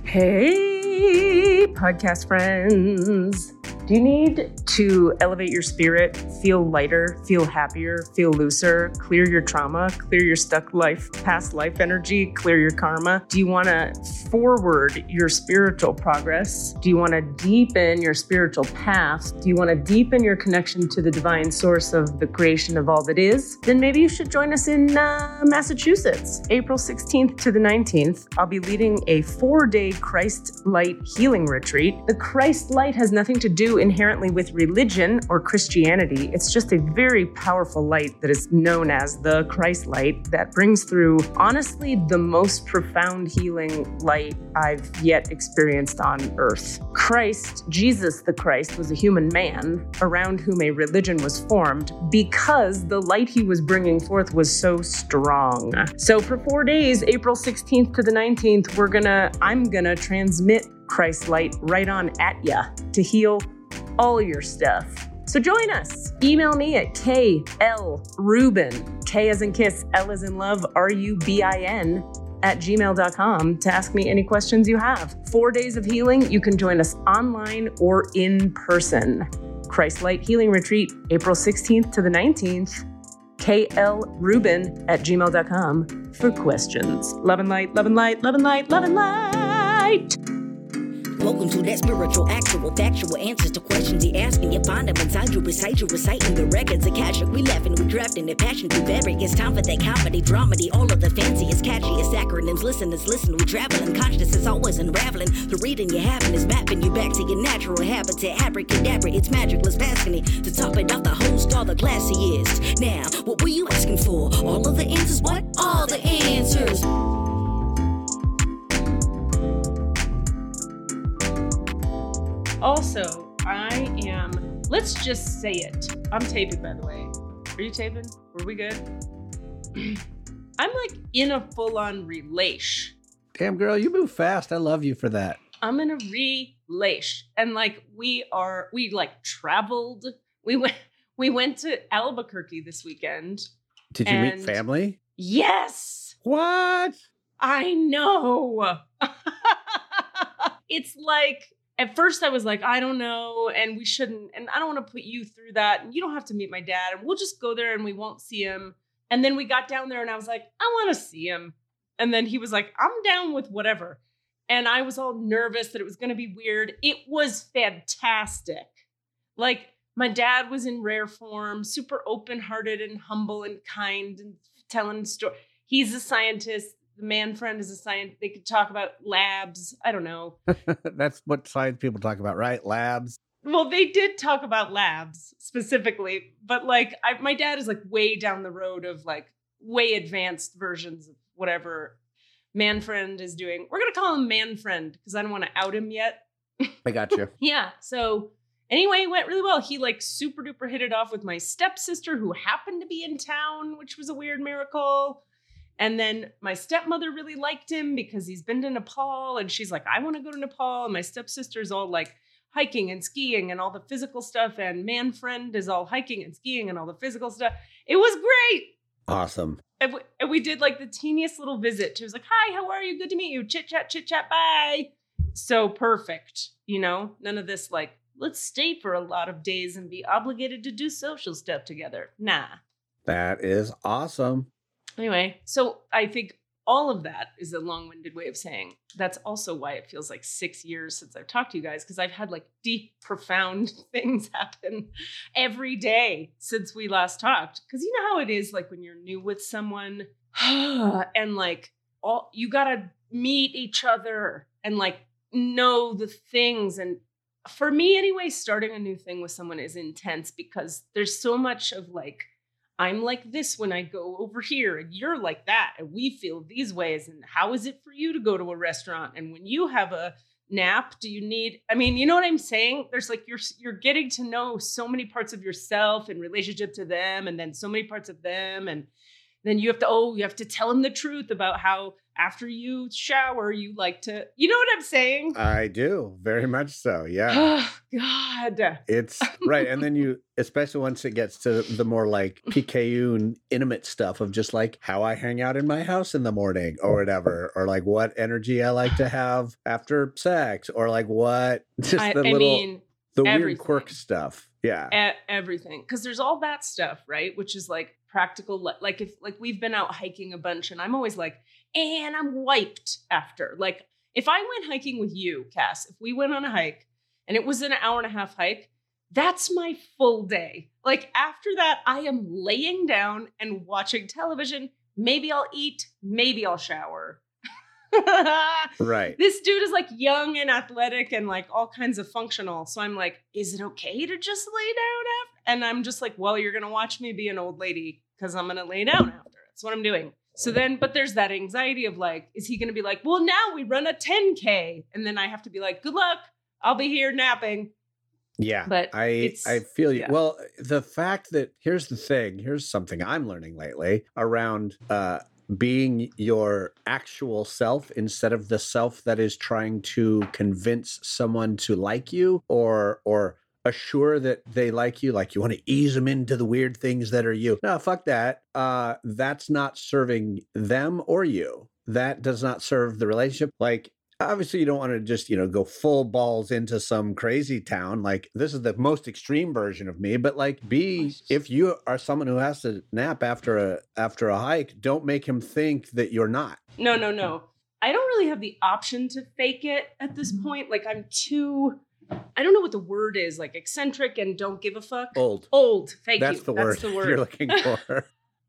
Hey, podcast friends. Do you need to elevate your spirit, feel lighter, feel happier, feel looser, clear your trauma, clear your stuck past life energy, clear your karma? Do you want to forward your spiritual progress? Do you want to deepen your spiritual path? Do you want to deepen your connection to the divine source of the creation of all that is? Then maybe you should join us in Massachusetts, April 16th to the 19th. I'll be leading a 4-day Christ Light healing retreat. The Christ Light has nothing to do inherently with religion or Christianity. It's just a very powerful light that is known as the Christ light that brings through, honestly, the most profound healing light I've yet experienced on earth. Christ, Jesus the Christ, was a human man around whom a religion was formed because the light he was bringing forth was so strong. So for 4 days, April 16th to the 19th, I'm gonna transmit Christ light right on at ya to heal all your stuff. So join us. Email me at klrubin, K as in kiss, L as in love, RUBIN @gmail.com to ask me any questions you have. 4 days of healing. You can join us online or in person. Christ Light Healing Retreat, April 16th to the 19th. klrubin @gmail.com for questions. Love and light, love and light, love and light, love and light. Welcome to that spiritual, actual, factual answers to questions you're asking. You find them inside you, reciting the records of cash. We laughing, we drafting the passion to vary. It's time for that comedy, dramedy, all of the fanciest, catchiest acronyms. Listeners, listen, we traveling. Conscious is always unraveling. The reading you're having is mapping you back to your natural habitat. Abracadabra, it's magicless, fascinating. To top it off, the host, all the classiest. Now, what were you asking for? All of the answers? What? All the answers. Also, let's just say it. I'm taping, by the way. Are you taping? Were we good? I'm like in a full-on relation. Damn, girl, you move fast. I love you for that. I'm in a relation. And like, we traveled. We went to Albuquerque this weekend. Did you meet family? Yes. What? I know. It's like, at first I was like, I don't know, and we shouldn't, and I don't want to put you through that, and you don't have to meet my dad, and we'll just go there and we won't see him. And then we got down there and I was like, I want to see him. And then he was like, I'm down with whatever. And I was all nervous that it was going to be weird. It was fantastic. Like, my dad was in rare form, super open-hearted and humble and kind and telling stories. He's a scientist. The man friend is a science. They could talk about labs. I don't know. That's what science people talk about, right? Labs. Well, they did talk about labs specifically, but like my dad is like way down the road of like way advanced versions of whatever man friend is doing. We're going to call him man friend because I don't want to out him yet. I got you. Yeah. So anyway, it went really well. He like super duper hit it off with my stepsister who happened to be in town, which was a weird miracle. And then my stepmother really liked him because he's been to Nepal and she's like, I want to go to Nepal. And my stepsister's all like hiking and skiing and all the physical stuff. And man friend is all hiking and skiing and all the physical stuff. It was great. Awesome. And we did like the teeniest little visit. She was like, hi, how are you? Good to meet you. Chit chat, bye. So perfect. You know, none of this like, let's stay for a lot of days and be obligated to do social stuff together. Nah. That is awesome. Anyway, so I think all of that is a long-winded way of saying that's also why it feels like 6 years since I've talked to you guys, because I've had like deep, profound things happen every day since we last talked. Because you know how it is like when you're new with someone and like you got to meet each other and like know the things. And for me anyway, starting a new thing with someone is intense because there's so much of like, I'm like this when I go over here and you're like that and we feel these ways. And how is it for you to go to a restaurant? And when you have a nap, do you need, I mean, you know what I'm saying? There's like, you're getting to know so many parts of yourself in relationship to them and then so many parts of them. And then you have to tell them the truth about how after you shower, you like to, you know what I'm saying? I do. Very much so. Yeah. Oh, God. It's right. And then you, especially once it gets to the more like PKU intimate stuff of just like how I hang out in my house in the morning or whatever, or like what energy I like to have after sex, or like what, just the weird everything. quirk stuff. Yeah. Everything. Because there's all that stuff, right? Which is like practical. Like if like we've been out hiking a bunch and I'm always like, and I'm wiped after. Like if I went hiking with you, Cass, if we went on a hike and it was an 1.5-hour hike, that's my full day. Like after that, I am laying down and watching television. Maybe I'll eat, maybe I'll shower. Right. This dude is like young and athletic and like all kinds of functional. So I'm like, is it okay to just lay down after? And I'm just like, well, you're going to watch me be an old lady because I'm going to lay down after. That's what I'm doing. So then, but there's that anxiety of like, is he going to be like, well, now we run a 10K. And then I have to be like, good luck. I'll be here napping. Yeah, but I feel you. Yeah. Well, the fact that here's something I'm learning lately around being your actual self instead of the self that is trying to convince someone to like you or assure that they like you want to ease them into the weird things that are you. No, fuck that. That's not serving them or you. That does not serve the relationship. Like, obviously, you don't want to just, go full balls into some crazy town. Like, this is the most extreme version of me. But like, if you are someone who has to nap after a hike, don't make him think that you're not. No. I don't really have the option to fake it at this point. Like, I'm too, I don't know what the word is, like eccentric and don't give a fuck. Old. Thank That's you. The That's the word you're looking for.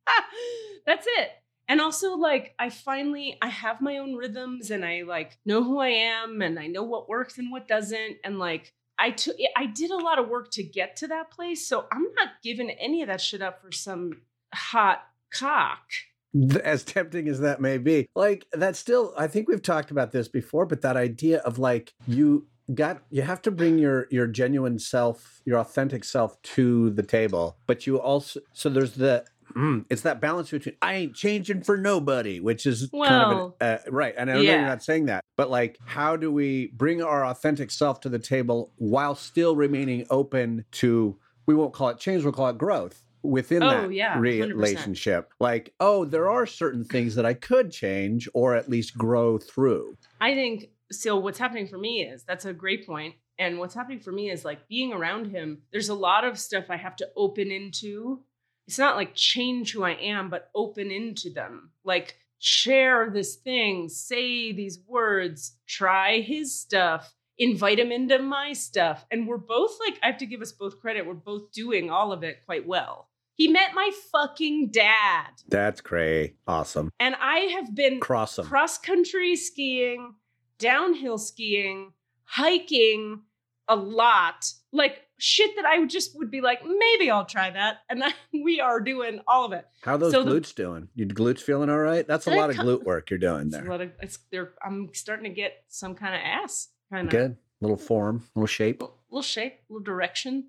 That's it. And also, like, I have my own rhythms and I like know who I am and I know what works and what doesn't. And like, I did a lot of work to get to that place. So I'm not giving any of that shit up for some hot cock. As tempting as that may be. Like, that's still, I think we've talked about this before, but that idea of like, you have to bring your genuine self, your authentic self to the table. But you also, so there's it's that balance between I ain't changing for nobody, which is kind of right. And I know you're not saying that, but like, how do we bring our authentic self to the table while still remaining open to, we won't call it change, we'll call it growth within that relationship. Like, there are certain things that I could change or at least grow through. I think, so what's happening for me is, that's a great point. And what's happening for me is like being around him, there's a lot of stuff I have to open into. It's not like change who I am, but open into them. Like share this thing, say these words, try his stuff, invite him into my stuff. And we're both like, I have to give us both credit. We're both doing all of it quite well. He met my fucking dad. That's great. Awesome. And I have been cross-country skiing, downhill skiing, hiking a lot. Like shit that I would be like, maybe I'll try that. And we are doing all of it. How are those glutes doing? Your glutes feeling all right? That's a lot of glute work you're doing there. I'm starting to get some kind of ass. Good. Little form, little shape. Little direction.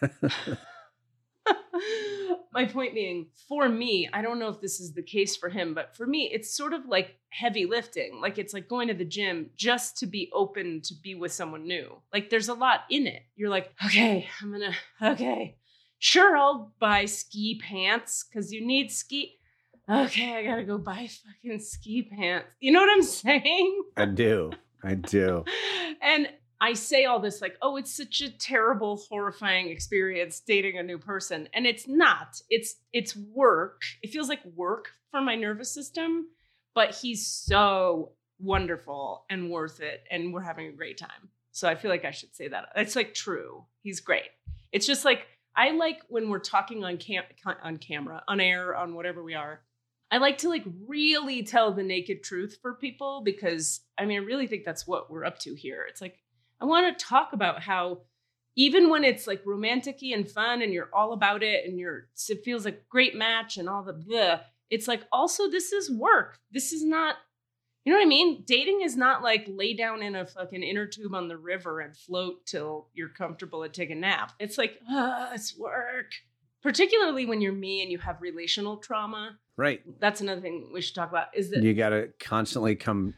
My point being, for me, I don't know if this is the case for him, but for me, it's sort of like heavy lifting. Like it's like going to the gym just to be open to be with someone new. Like there's a lot in it. You're like, okay, sure, I'll buy ski pants because you need ski. Okay, I gotta go buy fucking ski pants. You know what I'm saying? I do. And I say all this like, oh, it's such a terrible, horrifying experience dating a new person. And it's not. It's work. It feels like work for my nervous system, but he's so wonderful and worth it. And we're having a great time. So I feel like I should say that. It's like true. He's great. It's just like, I like when we're talking on camera, on air, on whatever we are, I like to like really tell the naked truth for people because I really think that's what we're up to here. It's like, I want to talk about how even when it's like romantic-y and fun and you're all about it and it feels like a great match and all the blah, it's like also this is work. This is not, you know what I mean? Dating is not like lay down in a fucking inner tube on the river and float till you're comfortable and take a nap. It's like, it's work. Particularly when you're me and you have relational trauma. Right. That's another thing we should talk about is that You got to constantly come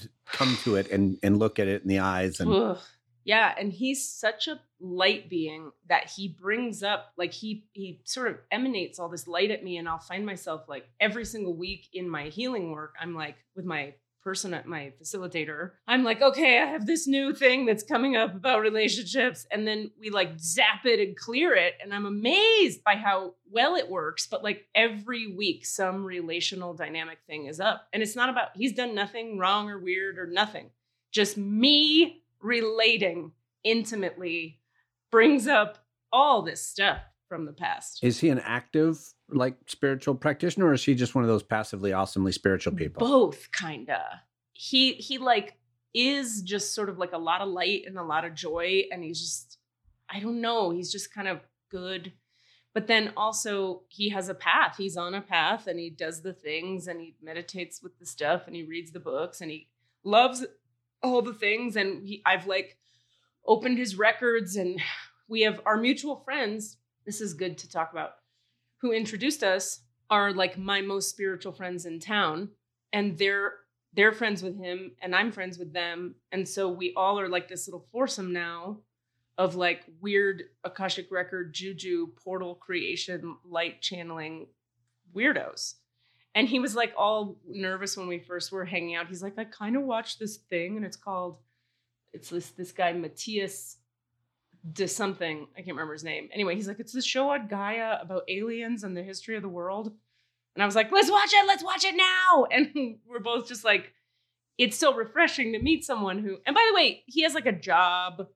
to it and look at it in the eyes. And ugh. Yeah, and he's such a light being that he brings up, like he sort of emanates all this light at me, and I'll find myself like every single week in my healing work, I'm like with my person at my facilitator, I'm like, okay, I have this new thing that's coming up about relationships, and then we like zap it and clear it, and I'm amazed by how well it works. But like every week some relational dynamic thing is up, and it's not about he's done nothing wrong or weird or nothing, just me relating intimately brings up all this stuff from the past. is he an active like spiritual practitioner, or is he just one of those passively awesomely spiritual people? Both, kinda. He like is just sort of like a lot of light and a lot of joy, and he's just, I don't know, he's just kind of good. But then also he has a path. He's on a path, and he does the things, and he meditates with the stuff, and he reads the books, and he loves all the things. And I've like opened his records, and we have our mutual friends. This is good to talk about. Who introduced us are like my most spiritual friends in town, and they're friends with him, and I'm friends with them. And so we all are like this little foursome now of like weird Akashic record, juju, portal creation, light channeling weirdos. And he was like all nervous when we first were hanging out. He's like, I kind of watched this thing, and it's this guy, Matthias de something. I can't remember his name. Anyway, he's like, it's this show on Gaia about aliens and the history of the world. And I was like, let's watch it now. And we're both just like, it's so refreshing to meet someone who, and by the way, he has like a job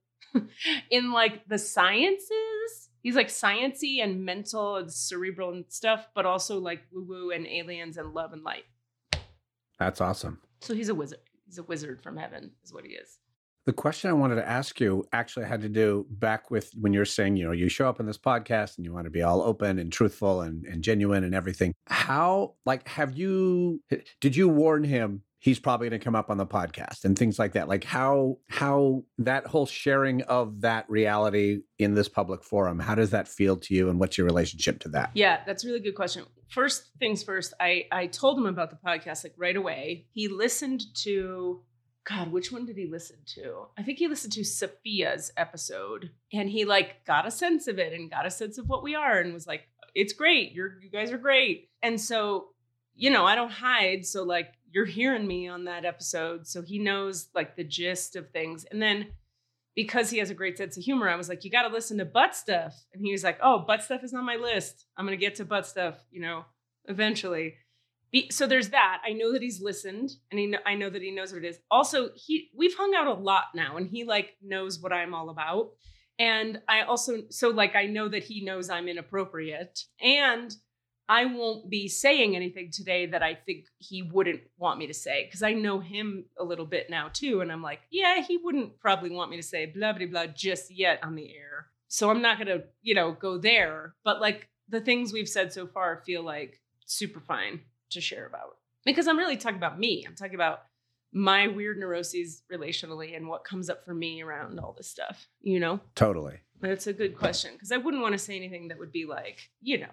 in like the sciences. He's like sciencey and mental and cerebral and stuff, but also like woo-woo and aliens and love and light. That's awesome. So he's a wizard. He's a wizard from heaven is what he is. The question I wanted to ask you actually had to do back with when you're saying, you show up in this podcast and you want to be all open and truthful and genuine and everything. How, like, did you warn him he's probably going to come up on the podcast and things like that? Like how that whole sharing of that reality in this public forum, how does that feel to you, and what's your relationship to that? Yeah, that's a really good question. First things first, I told him about the podcast like right away. He listened to, God, which one did he listen to? I think he listened to Sophia's episode, and he like got a sense of it and got a sense of what we are and was like, it's great. You guys are great. And so, I don't hide. So like you're hearing me on that episode. So he knows like the gist of things. And then because he has a great sense of humor, I was like, you got to listen to Butt Stuff. And he was like, oh, Butt Stuff is on my list. I'm going to get to Butt Stuff, eventually. So there's that. I know that he's listened, and I know that he knows what it is. Also, we've hung out a lot now, and he like knows what I'm all about. And I also, I know that he knows I'm inappropriate, and I won't be saying anything today that I think he wouldn't want me to say, because I know him a little bit now too. And I'm like, yeah, he wouldn't probably want me to say blah, blah, blah just yet on the air. So I'm not going to, go there. But like the things we've said so far feel like super fine to share about, because I'm really talking about me. I'm talking about my weird neuroses relationally and what comes up for me around all this stuff, Totally. That's a good question, because I wouldn't want to say anything that would be like,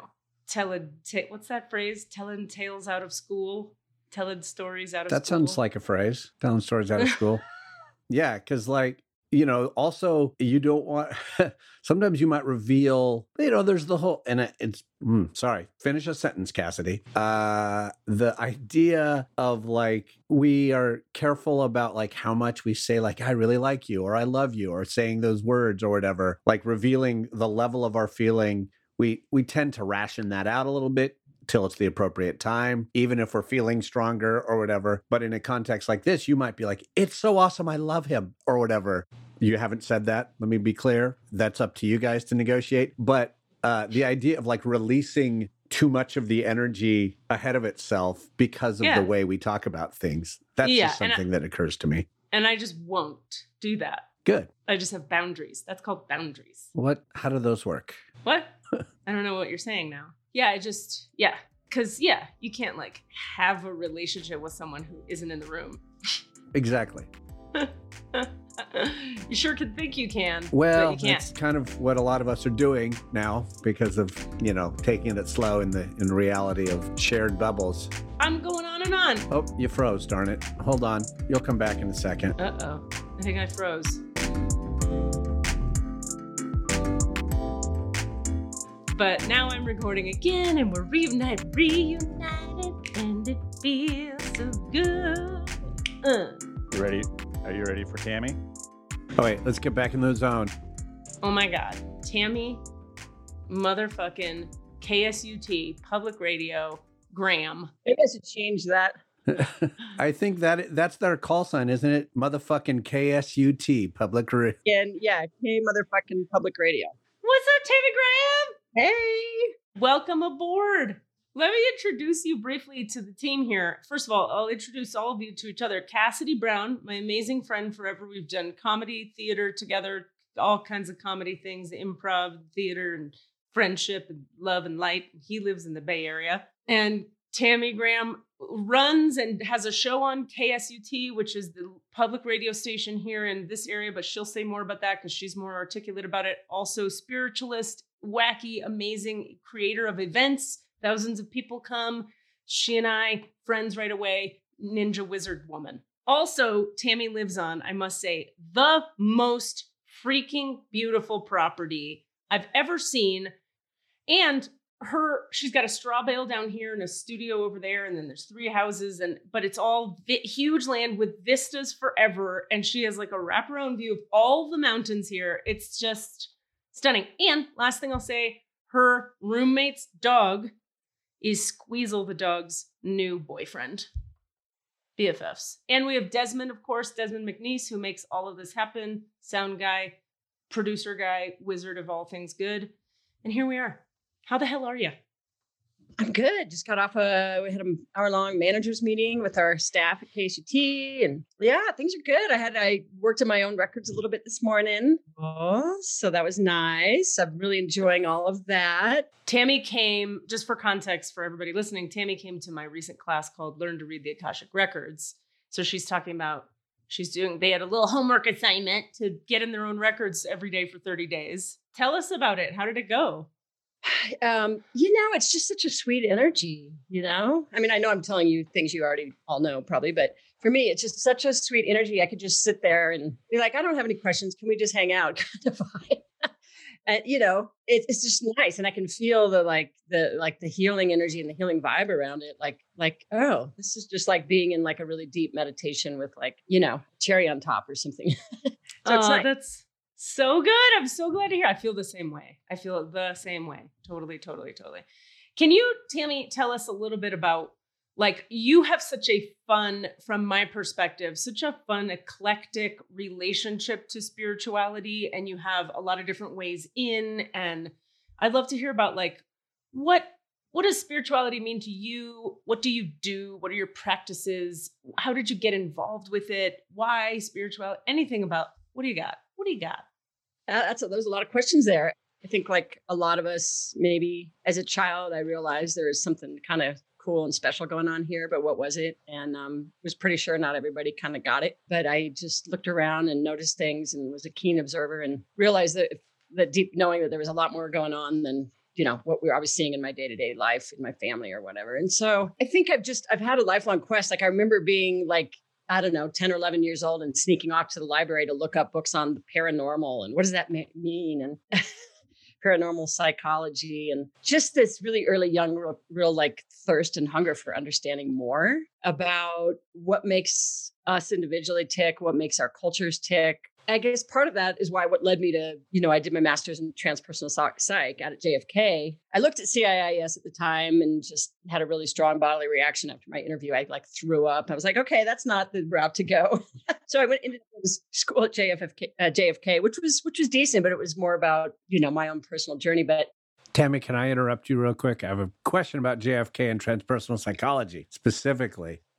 what's that phrase? Telling tales out of school, telling stories out of school. That sounds like a phrase, telling stories out of school. Yeah, because also you don't want, sometimes you might reveal, there's the whole, and finish a sentence, Cassidy. The idea of like, we are careful about like how much we say like, I really like you, or I love you, or saying those words or whatever, like revealing the level of our feeling. We tend to ration that out a little bit till it's the appropriate time, even if we're feeling stronger or whatever. But in a context like this, you might be like, it's so awesome, I love him, or whatever. You haven't said that. Let me be clear. That's up to you guys to negotiate. But the idea of like releasing too much of the energy ahead of itself because of the way we talk about things, that's just something that occurs to me. And I just won't do that. Good. I just have boundaries. That's called boundaries. How do those work? What? I don't know what you're saying now. Yeah, because you can't like have a relationship with someone who isn't in the room. Exactly. You sure can think you can, Well, but you can't. that's kind of what a lot of us are doing now because of, taking it slow in reality of shared bubbles. I'm going on and on. Oh, you froze, darn it. Hold on. You'll come back in a second. Uh-oh. I think I froze. But now I'm recording again and we're reunited, and it feels so good. You ready? Are you ready for Tammy? Oh, wait, let's get back in the zone. Oh my God. Tammy, motherfucking KSUT, public radio, Graham. Maybe I should change that. I think that's their call sign, isn't it? Motherfucking KSUT, public radio. And yeah, K motherfucking public radio. What's up, Tammy Graham? Hey! Welcome aboard. Let me introduce you briefly to the team here. First of all, I'll introduce all of you to each other. Cassidy Brown, my amazing friend forever. We've done comedy, theater together, all kinds of comedy things, improv, theater, and friendship, and love and light. He lives in the Bay Area. And Tammy Graham runs and has a show on KSUT, which is the public radio station here in this area, but she'll say more about that because she's more articulate about it. Also spiritualist, wacky, amazing creator of events. Thousands of people come. She and I, friends right away, ninja wizard woman. Also, Tammy lives on, I must say, the most freaking beautiful property I've ever seen. And she's got a straw bale down here and a studio over there, and then there's 3 houses, but it's all huge land with vistas forever. And she has like a wraparound view of all the mountains here. It's just stunning. And last thing I'll say, her roommate's dog is Squeezle the dog's new boyfriend. BFFs. And we have Desmond, of course, Desmond McNeese, who makes all of this happen. Sound guy, producer guy, wizard of all things good. And here we are. How the hell are you? I'm good. Just got off we had an hour-long managers meeting with our staff at KSUT, and yeah, things are good. I worked on my own records a little bit this morning. Oh, so that was nice. I'm really enjoying all of that. Tammy came, just for context for everybody listening, Tammy came to my recent class called Learn to Read the Akashic Records. So she's talking about, they had a little homework assignment to get in their own records every day for 30 days. Tell us about it. How did it go? It's just such a sweet energy, I mean, I know I'm telling you things you already all know probably, but for me, it's just such a sweet energy. I could just sit there and be like, I don't have any questions. Can we just hang out? Kind of vibe. And, it's just nice. And I can feel the healing energy and the healing vibe around it. Oh, this is just like being in like a really deep meditation with cherry on top or something. So it's nice. That's so good. I'm so glad to hear. I feel the same way. Totally. Can you, Tammy, tell us a little bit about, you have such a fun, from my perspective, such a fun, eclectic relationship to spirituality, and you have a lot of different ways in, and I'd love to hear about, what does spirituality mean to you? What do you do? What are your practices? How did you get involved with it? Why spirituality? Anything about, what do you got? There's a lot of questions there. I think like a lot of us, maybe as a child, I realized there was something kind of cool and special going on here, but what was it? And was pretty sure not everybody kind of got it. But I just looked around and noticed things and was a keen observer and realized that deep knowing that there was a lot more going on than what I was seeing in my day-to-day life, in my family or whatever. And so I think I've had a lifelong quest. I remember being 10 or 11 years old and sneaking off to the library to look up books on the paranormal and what does that mean? And paranormal psychology, and just this really early young, real thirst and hunger for understanding more about what makes us individually tick, what makes our cultures tick. I guess part of that is what led me to, I did my master's in transpersonal psych out at JFK. I looked at CIIS at the time and just had a really strong bodily reaction after my interview. I threw up. I was like, okay, that's not the route to go. So I went into school at JFK, which was decent, but it was more about, my own personal journey. But Tammy, can I interrupt you real quick? I have a question about JFK and transpersonal psychology specifically.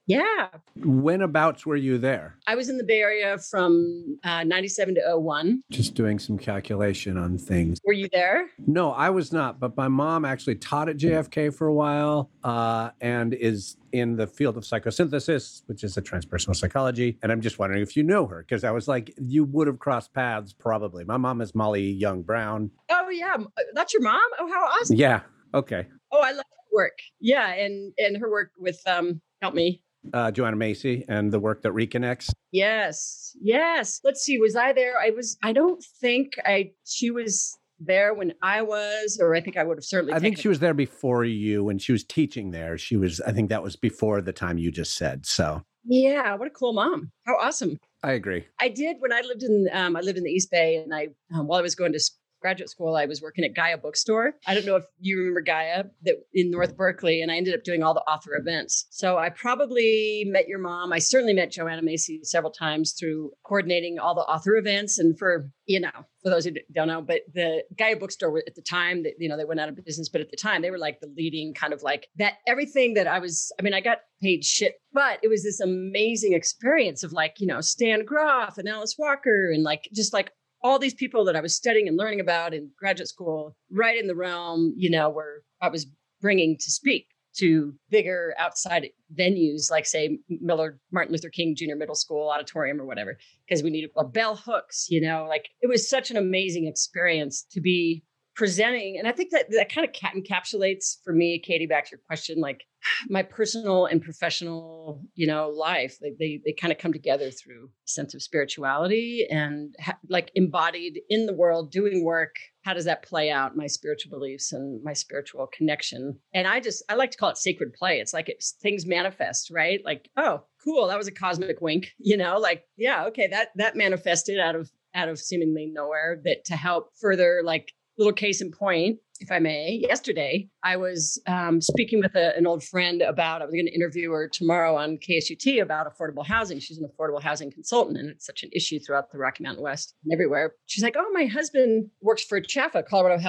Yeah. Whenabouts were you there? I was in the Bay Area from 97 to 01. Just doing some calculation on things. Were you there? No, I was not, but my mom actually taught at JFK for a while and is in the field of psychosynthesis, which is a transpersonal psychology. And I'm just wondering if you know her, because I was like, you would have crossed paths probably. My mom is Molly Young Brown. Oh, yeah. That's your mom? Oh, how awesome. Yeah. Okay. Oh, I love her work. Yeah. And her work with, help me. Joanna Macy and the work that reconnects. Yes. Let's see. Was I there? I don't think she was there when I was, or I think I would have certainly. I think she was there before you when she was teaching there. I think that was before the time you just said. So. Yeah. What a cool mom. How awesome. I agree. I did when I lived in the East Bay, and while I was going to graduate school, I was working at Gaia Bookstore. I don't know if you remember Gaia, that in North Berkeley, and I ended up doing all the author events. So I probably met your mom. I certainly met Joanna Macy several times through coordinating all the author events. And for those who don't know, but the Gaia Bookstore at the time, they went out of business, but at the time they were like the leading kind of like that, everything that I got paid shit, but it was this amazing experience of like, Stan Groff and Alice Walker and like, just like all these people that I was studying and learning about in graduate school, right in the realm, where I was bringing to speak to bigger outside venues, like say Martin Luther King Jr. Middle School auditorium or whatever, because we needed bell hooks, like it was such an amazing experience to be presenting. And I think that kind of encapsulates for me, Katie, back to your question, like my personal and professional, life. They kind of come together through a sense of spirituality and like embodied in the world, doing work. How does that play out? My spiritual beliefs and my spiritual connection. And I like to call it sacred play. It's like things manifest, right? Like, oh, cool. That was a cosmic wink, like, yeah, okay. That manifested out of seemingly nowhere, that to help further, like, little case in point, if I may, yesterday, I was speaking with an old friend I was going to interview her tomorrow on KSUT about affordable housing. She's an affordable housing consultant, and it's such an issue throughout the Rocky Mountain West and everywhere. She's like, oh, my husband works for CHFA, Colorado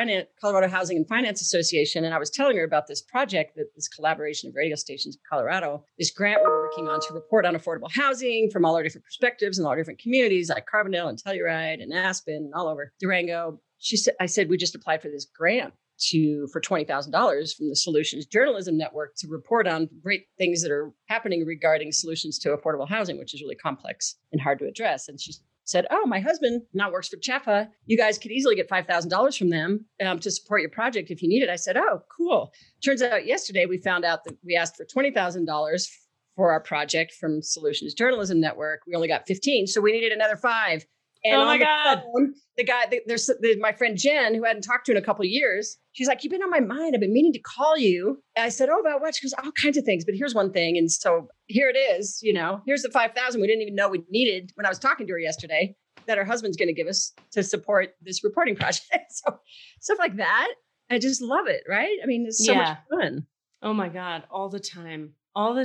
Housing and Finance Association. And I was telling her about this project, this collaboration of radio stations in Colorado, this grant we're working on to report on affordable housing from all our different perspectives and all our different communities like Carbondale and Telluride and Aspen and all over Durango. I said, we just applied for this grant for $20,000 from the Solutions Journalism Network to report on great things that are happening regarding solutions to affordable housing, which is really complex and hard to address. And she said, oh, my husband now works for CHFA. You guys could easily get $5,000 from them to support your project if you need it. I said, oh, cool. Turns out yesterday we found out that we asked for $20,000 for our project from Solutions Journalism Network. We only got 15, so we needed another 5. And oh my God. Phone, the guy, my friend Jen, who hadn't talked to in a couple of years, she's like, you've been on my mind. I've been meaning to call you. And I said, oh, about what? She goes, all kinds of things. But here's one thing. And so here it is, here's the 5,000 we didn't even know we needed when I was talking to her yesterday that her husband's going to give us to support this reporting project. So stuff like that. I just love it. Right. I mean, it's so much fun. Oh my God. All the time.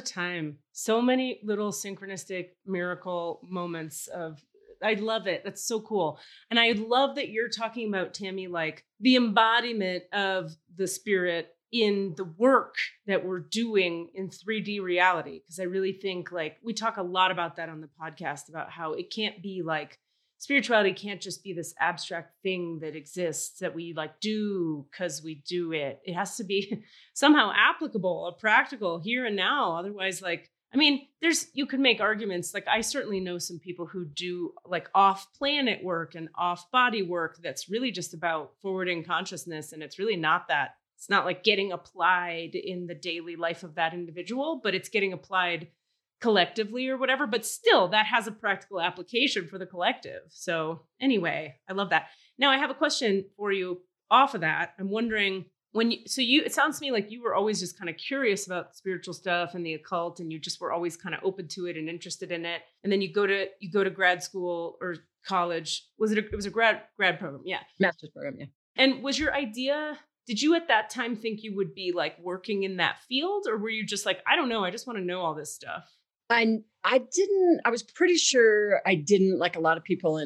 So many little synchronistic miracle moments I love it. That's so cool. And I love that you're talking about, Tammy, like the embodiment of the spirit in the work that we're doing in 3D reality. Because I really think like we talk a lot about that on the podcast, about how it can't be like spirituality can't just be this abstract thing that exists that we like do because we do it. It has to be somehow applicable or practical here and now. Otherwise, like, I mean, you could make arguments. Like I certainly know some people who do like off-planet work and off-body work that's really just about forwarding consciousness. And it's really not that. It's not like getting applied in the daily life of that individual, but it's getting applied collectively or whatever. But still, that has a practical application for the collective. So anyway, I love that. Now I have a question for you off of that. I'm wondering, it sounds to me like you were always just kind of curious about spiritual stuff and the occult, and you just were always kind of open to it and interested in it. And then you go to grad school or college. It was a grad program? Yeah. Master's program. Yeah. And was your idea, did you at that time think you would be like working in that field, or were you just like, I don't know, I just want to know all this stuff? I was pretty sure I didn't, like a lot of people in,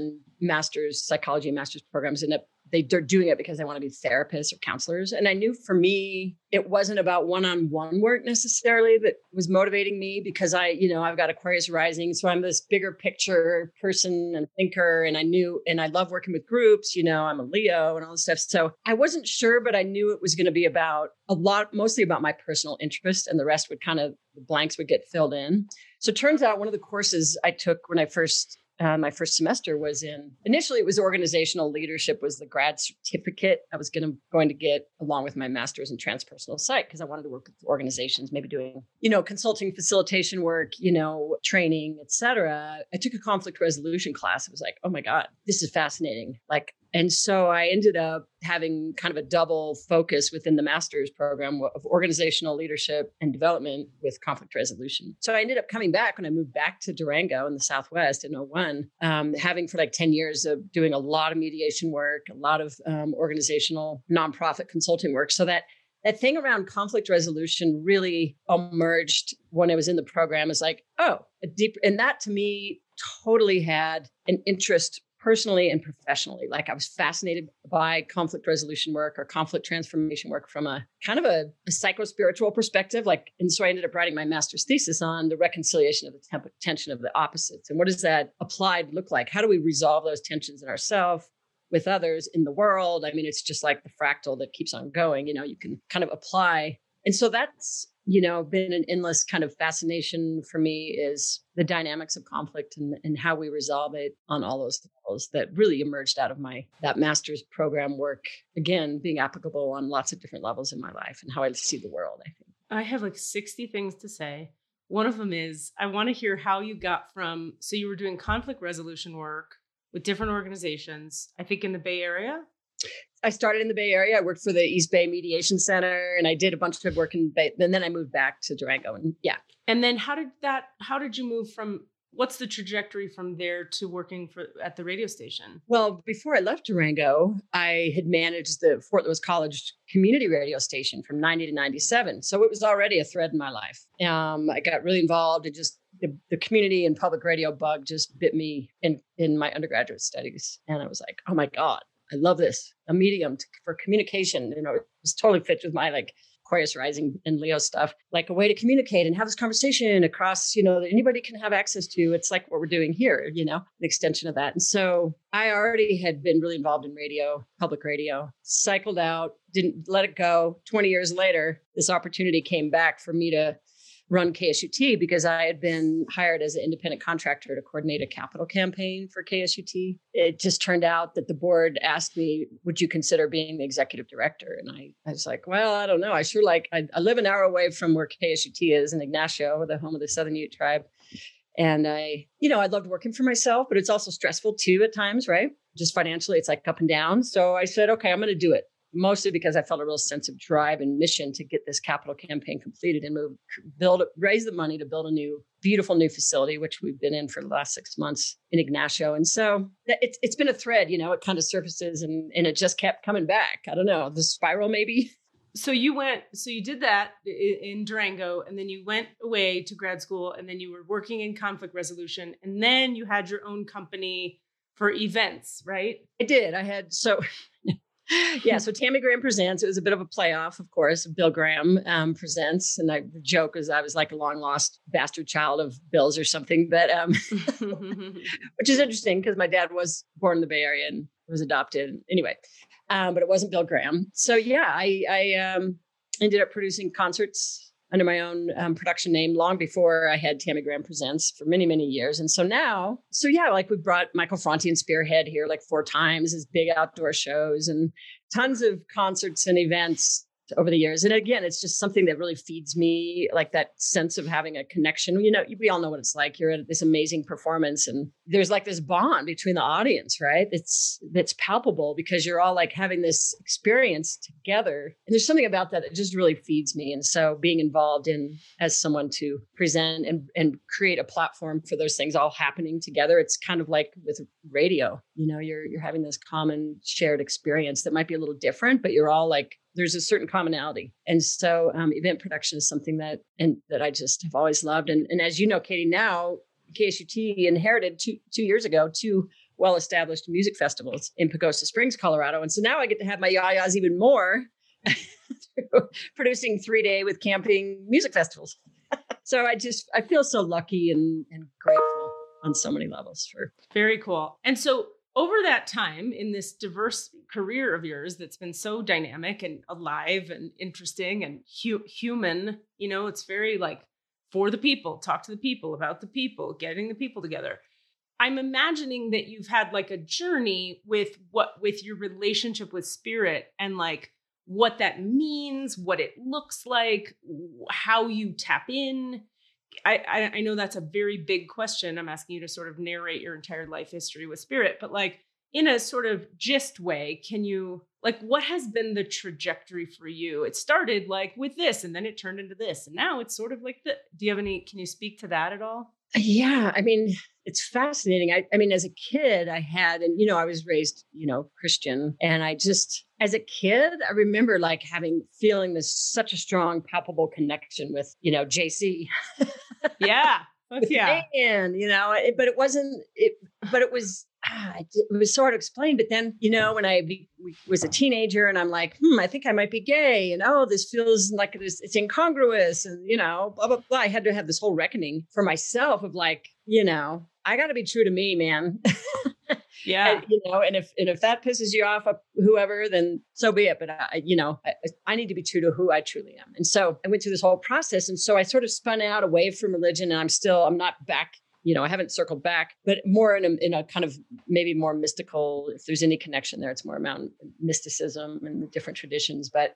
master's psychology and master's programs end up, they're doing it because they want to be therapists or counselors. And I knew for me, it wasn't about one-on-one work necessarily that was motivating me, because I've got Aquarius rising. So I'm this bigger picture person and thinker. And I love working with groups, I'm a Leo and all this stuff. So I wasn't sure, but I knew it was going to be about mostly about my personal interest, and the rest would the blanks would get filled in. So it turns out one of the courses I took when I my first semester initially it was organizational leadership, was the grad certificate I was going to get along with my master's in transpersonal psych, because I wanted to work with organizations, maybe doing, consulting, facilitation work, training, etc. I took a conflict resolution class. I was like, oh my God, this is fascinating. And so I ended up having kind of a double focus within the master's program of organizational leadership and development with conflict resolution. So I ended up coming back when I moved back to Durango in the Southwest in 2001, having for 10 years of doing a lot of mediation work, a lot of organizational nonprofit consulting work. So that thing around conflict resolution really emerged when I was in the program as and that to me totally had an interest personally and professionally. I was fascinated by conflict resolution work or conflict transformation work from a kind of a psycho-spiritual perspective. And so I ended up writing my master's thesis on the reconciliation of the tension of the opposites. And what does that applied look like? How do we resolve those tensions in ourselves, with others, in the world? I mean, it's just like the fractal that keeps on going. You can kind of apply. And so that's, been an endless kind of fascination for me, is the dynamics of conflict and how we resolve it on all those levels that really emerged out of that master's program work, again, being applicable on lots of different levels in my life and how I see the world, I think. I have 60 things to say. One of them is, I want to hear how you got so you were doing conflict resolution work with different organizations, I think in the Bay Area. I started in the Bay Area. I worked for the East Bay Mediation Center, and I did a bunch of work in Bay. And then I moved back to Durango, and yeah. And then how did you move what's the trajectory from there to working at the radio station? Well, before I left Durango, I had managed the Fort Lewis College community radio station from 90 to 97. So it was already a thread in my life. I got really involved in just the community and public radio bug just bit me in my undergraduate studies. And I was like, oh my God, I love this, a medium for communication. It was totally fit with my Aquarius rising and Leo stuff, a way to communicate and have this conversation across, that anybody can have access to. It's like what we're doing here, an extension of that. And so I already had been really involved in radio, public radio, cycled out, didn't let it go. 20 years later, this opportunity came back for me to run KSUT, because I had been hired as an independent contractor to coordinate a capital campaign for KSUT. It just turned out that the board asked me, would you consider being the executive director? And I was like, well, I don't know. I sure I live an hour away from where KSUT is in Ignacio, the home of the Southern Ute tribe. And I loved working for myself, but it's also stressful too at times, right? Just financially, it's up and down. So I said, okay, I'm going to do it. Mostly because I felt a real sense of drive and mission to get this capital campaign completed and raise the money to build a beautiful new facility, which we've been in for the last 6 months in Ignacio. And so it's been a thread, it kind of surfaces and it just kept coming back. I don't know, the spiral maybe. So you did that in Durango, and then you went away to grad school, and then you were working in conflict resolution, and then you had your own company for events, right? I did. So Tammy Graham Presents. It was a bit of a playoff, of course. Bill Graham Presents, and the joke is I was like a long lost bastard child of Bill's or something. But which is interesting because my dad was born in the Bay Area and was adopted anyway. But it wasn't Bill Graham. So yeah, I ended up producing concerts under my own production name long before I had Tammy Graham Presents for many, many years. And so now, we brought Michael Franti and Spearhead here 4 times, his big outdoor shows and tons of concerts and events over the years. And again, it's just something that really feeds me, that sense of having a connection. We all know what it's like. You're at this amazing performance and there's this bond between the audience, right? That's palpable because you're all having this experience together. And there's something about that just really feeds me. And so being involved as someone to present and create a platform for those things all happening together, it's kind of like with radio, you're having this common shared experience that might be a little different, but you're all there's a certain commonality. And so event production is something that I just have always loved. And as you know, Katie, now, KSUT inherited two years ago, two well-established music festivals in Pagosa Springs, Colorado. And so now I get to have my yayas even more producing 3-day with camping music festivals. So I feel so lucky and grateful on so many levels for. Very cool. And so over that time in this diverse career of yours that's been so dynamic and alive and interesting and human, it's very like for the people, talk to the people, about the people, getting the people together. I'm imagining that you've had like a journey with your relationship with spirit and like what that means, what it looks like, how you tap in. I know that's a very big question. I'm asking you to sort of narrate your entire life history with spirit, but like in a sort of gist way, can you, like, what has been the trajectory for you? It started like with this and then it turned into this. And now it's sort of like can you speak to that at all? Yeah. I mean, it's fascinating. I mean, as a kid, I had, and, I was raised, Christian. And as a kid, I remember like feeling such a strong, palpable connection with, JC. Yeah. Yeah. And, but it was sort of explained. But then, when I was a teenager and I'm like, I think I might be gay. And, this feels like it's incongruous. And, blah, blah, blah. I had to have this whole reckoning for myself of like, I got to be true to me, man. Yeah. And if that pisses you off, whoever, then so be it. But I need to be true to who I truly am. And so I went through this whole process. And so I sort of spun out away from religion, and I'm not back. I haven't circled back, but more in a kind of maybe more mystical, if there's any connection there, it's more around mysticism and the different traditions. But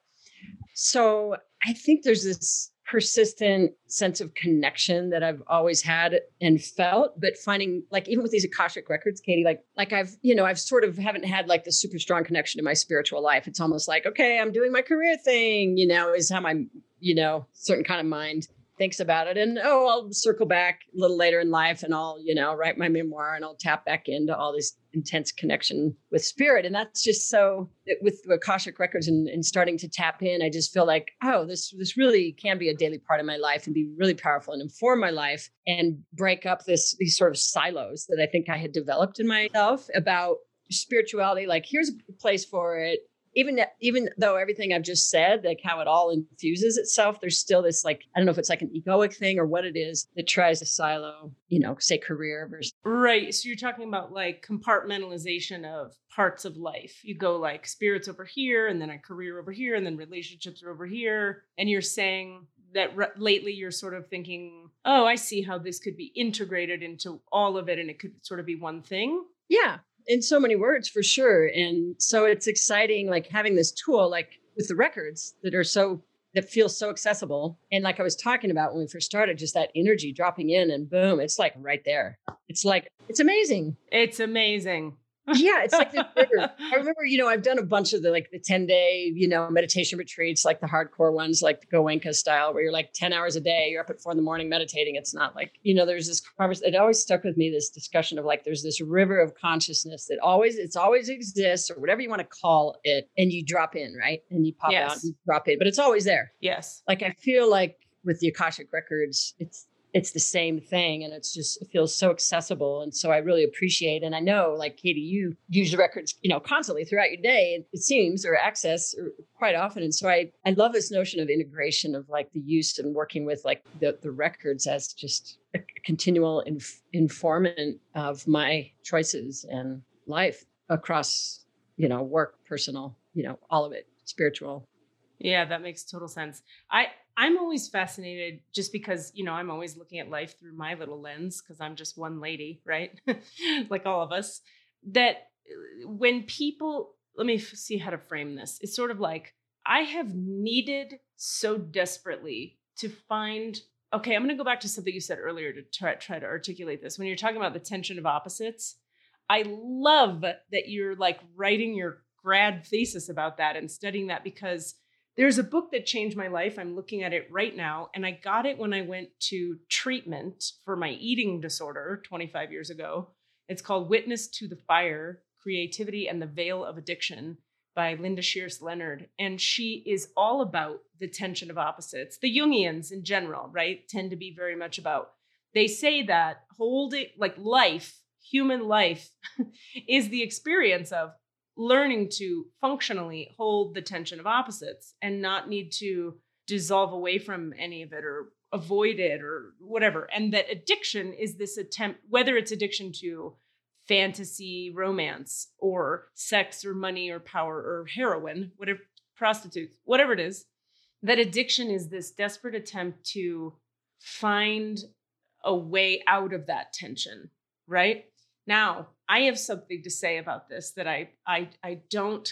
so I think there's this persistent sense of connection that I've always had and felt, but finding like, even with these Akashic records, Katie, like I've sort of haven't had like the super strong connection to my spiritual life. It's almost like, okay, I'm doing my career thing, is how my, certain kind of mind thinks about it. And, I'll circle back a little later in life and I'll, write my memoir and I'll tap back into all this intense connection with spirit. And that's just so with Akashic records and starting to tap in, I just feel like, this really can be a daily part of my life and be really powerful and inform my life and break up these sort of silos that I think I had developed in myself about spirituality. Like, here's a place for it. Even though everything I've just said, like how it all infuses itself, there's still this, like, I don't know if it's like an egoic thing or what it is that tries to silo, say career versus. Right. So you're talking about like compartmentalization of parts of life. You go like spirits over here and then a career over here and then relationships are over here. And you're saying that lately you're sort of thinking, I see how this could be integrated into all of it and it could sort of be one thing. Yeah. In so many words, for sure. And so it's exciting, like having this tool, like with the records that feel so accessible. And like I was talking about when we first started, just that energy dropping in and boom, it's like right there. It's amazing. It's amazing. Yeah, it's like this river. I remember, I've done a bunch of the 10-day, meditation retreats, like the hardcore ones, like the Goenka style, where you're like 10 hours a day, you're up at 4 a.m. meditating. It's not like, there's this conversation. It always stuck with me, this discussion of like, there's this river of consciousness that always exists, or whatever you want to call it. And you drop in, right? And you pop out, and you drop in, but it's always there. Yes. Like, I feel like with the Akashic records, it's the same thing. And it feels so accessible. And so I really appreciate, and I know, like, Katie, you use the records, constantly throughout your day, it seems, or access quite often. And so I love this notion of integration of like the use and working with like the records as just a continual informant of my choices and life across, work, personal, all of it, spiritual. Yeah, that makes total sense. I'm always fascinated just because, I'm always looking at life through my little lens because I'm just one lady, right? Like all of us, that when people, let me see how to frame this. It's sort of like, I have needed so desperately to find, okay, I'm going to go back to something you said earlier to try to articulate this. When you're talking about the tension of opposites, I love that you're like writing your grad thesis about that and studying that, because there's a book that changed my life. I'm looking at it right now. And I got it when I went to treatment for my eating disorder 25 years ago. It's called Witness to the Fire, Creativity and the Veil of Addiction by Linda Shears Leonard. And she is all about the tension of opposites. The Jungians in general, right, tend to be very much about they say that holding, like life, human life, is the experience of learning to functionally hold the tension of opposites and not need to dissolve away from any of it or avoid it or whatever. And that addiction is this attempt, whether it's addiction to fantasy, romance, or sex or money or power or heroin, whatever, prostitutes, whatever it is, that addiction is this desperate attempt to find a way out of that tension, right? Now, I have something to say about this that I don't,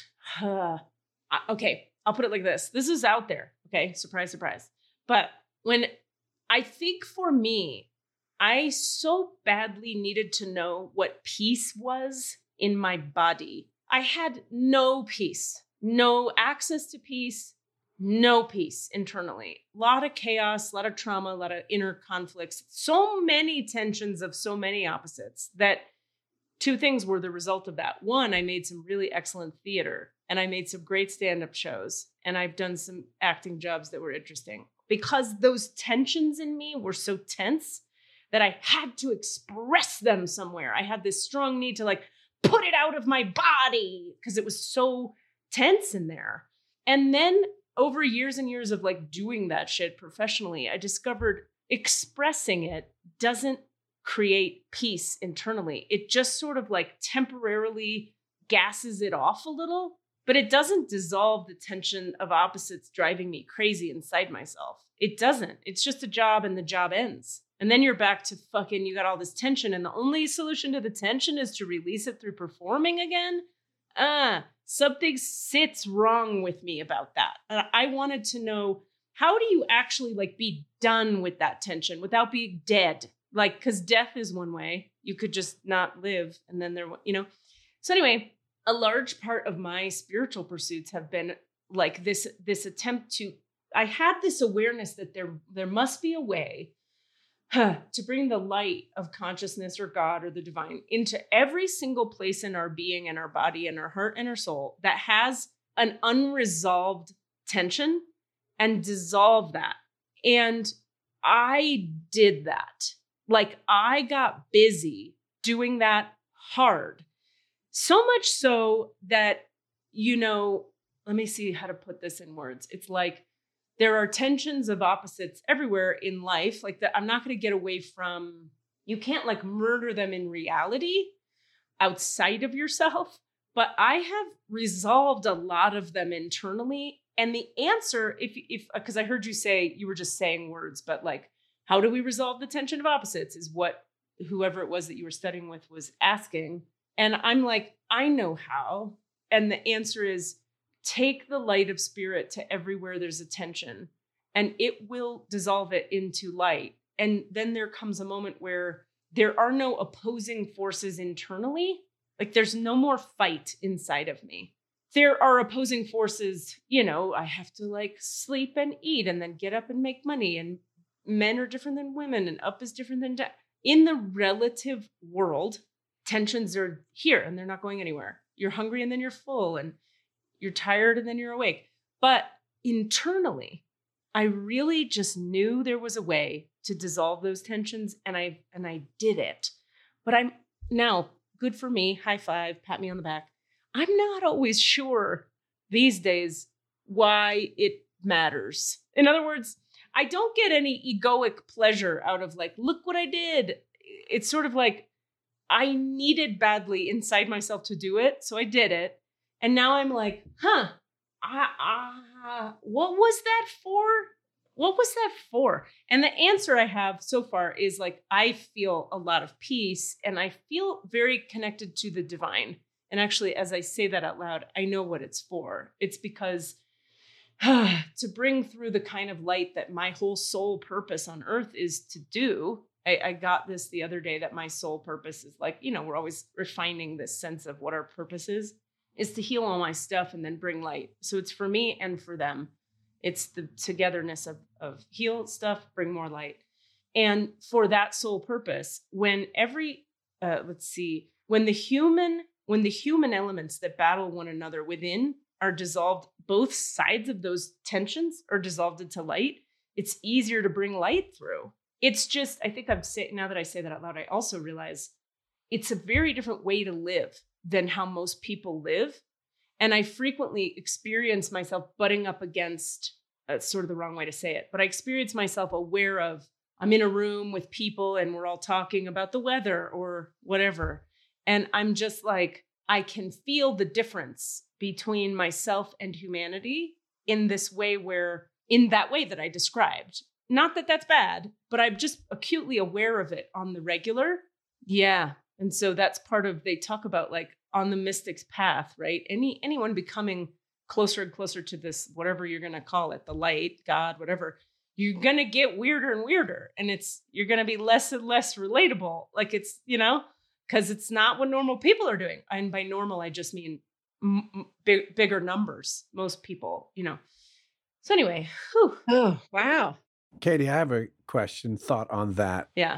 okay, I'll put it like this. This is out there, okay? Surprise, surprise. But when I think for me, I so badly needed to know what peace was in my body. I had no peace, no access to peace, no peace internally. A lot of chaos, a lot of trauma, a lot of inner conflicts, so many tensions of so many opposites that two things were the result of that. One, I made some really excellent theater and I made some great stand-up shows and I've done some acting jobs that were interesting because those tensions in me were so tense that I had to express them somewhere. I had this strong need to like put it out of my body because it was so tense in there. And then over years and years of like doing that shit professionally, I discovered expressing it doesn't create peace internally. It just sort of like temporarily gasses it off a little, but it doesn't dissolve the tension of opposites driving me crazy inside myself. It doesn't. It's just a job and the job ends. And then you're back to fucking, you got all this tension and the only solution to the tension is to release it through performing again. Something sits wrong with me about that. I wanted to know, how do you actually like be done with that tension without being dead? Like, because death is one way. You could just not live. And then there, you know. So anyway, a large part of my spiritual pursuits have been like this attempt to, I had this awareness that there must be a way to bring the light of consciousness or God or the divine into every single place in our being and our body and our heart and our soul that has an unresolved tension and dissolve that. And I did that. Like I got busy doing that hard. So much so that, you know, let me see how to put this in words. It's like, there are tensions of opposites everywhere in life, like that I'm not going to get away from. You can't like murder them in reality outside of yourself, but I have resolved a lot of them internally. And the answer, if because I heard you say, you were just saying words, but like, how do we resolve the tension of opposites is what whoever it was that you were studying with was asking. And I'm like, I know how. And the answer is, take the light of spirit to everywhere there's a tension and it will dissolve it into light. And then there comes a moment where there are no opposing forces internally. Like there's no more fight inside of me. There are opposing forces, you know, I have to like sleep and eat and then get up and make money. And men are different than women and up is different than down. In the relative world, tensions are here and they're not going anywhere. You're hungry and then you're full and you're tired and then you're awake. But internally, I really just knew there was a way to dissolve those tensions and I did it. But I'm now, good for me, high five, pat me on the back. I'm not always sure these days why it matters. In other words, I don't get any egoic pleasure out of like, look what I did. It's sort of like I needed badly inside myself to do it. So I did it. And now I'm like, what was that for? What was that for? And the answer I have so far is like, I feel a lot of peace and I feel very connected to the divine. And actually, as I say that out loud, I know what it's for. It's because to bring through the kind of light that my whole soul purpose on earth is to do. I got this the other day that my soul purpose is like, you know, we're always refining this sense of what our purpose is to heal all my stuff and then bring light. So it's for me and for them. It's the togetherness of heal stuff, bring more light. And for that soul purpose, when when the human elements that battle one another within are dissolved, both sides of those tensions are dissolved into light, it's easier to bring light through. it's just, I think now that I say that out loud, I also realize it's a very different way to live than how most people live. And I frequently experience myself butting up against, sort of the wrong way to say it, but I experience myself aware of, I'm in a room with people and we're all talking about the weather or whatever. And I'm just like, I can feel the difference between myself and humanity in this way in that way that I described. Not that that's bad, but I'm just acutely aware of it on the regular. Yeah. And so that's part of, they talk about like on the mystic's path, right? Anyone becoming closer and closer to this, whatever you're going to call it, the light, God, whatever, you're going to get weirder and weirder. And you're going to be less and less relatable. Like it's, because it's not what normal people are doing. And by normal, I just mean bigger numbers, most people, So anyway, whew. Oh, wow. Katie, I have a thought on that. Yeah.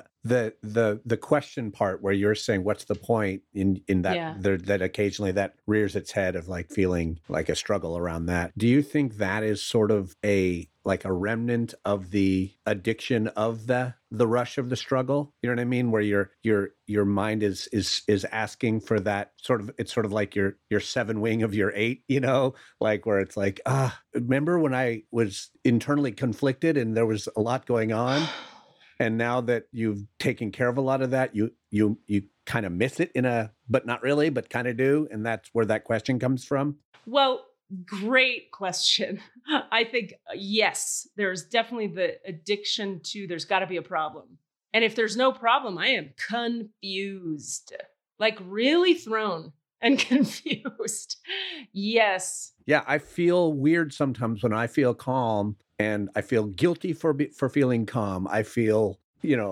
The question part where you're saying what's the point in that that occasionally that rears its head of like feeling like a struggle around that. Do you think that is sort of a remnant of the addiction of the rush of the struggle? You know what I mean? Where your mind is asking for that sort of, it's sort of like your 7 wing of your 8, like where it's like, remember when I was internally conflicted and there was a lot going on? And now that you've taken care of a lot of that, you kind of miss it but not really, but kind of do. And that's where that question comes from. Well, great question. I think, yes, there's definitely the addiction to, there's got to be a problem. And if there's no problem, I am confused, like really thrown and confused. Yes. Yeah, I feel weird sometimes when I feel calm. And I feel guilty for feeling calm. I feel,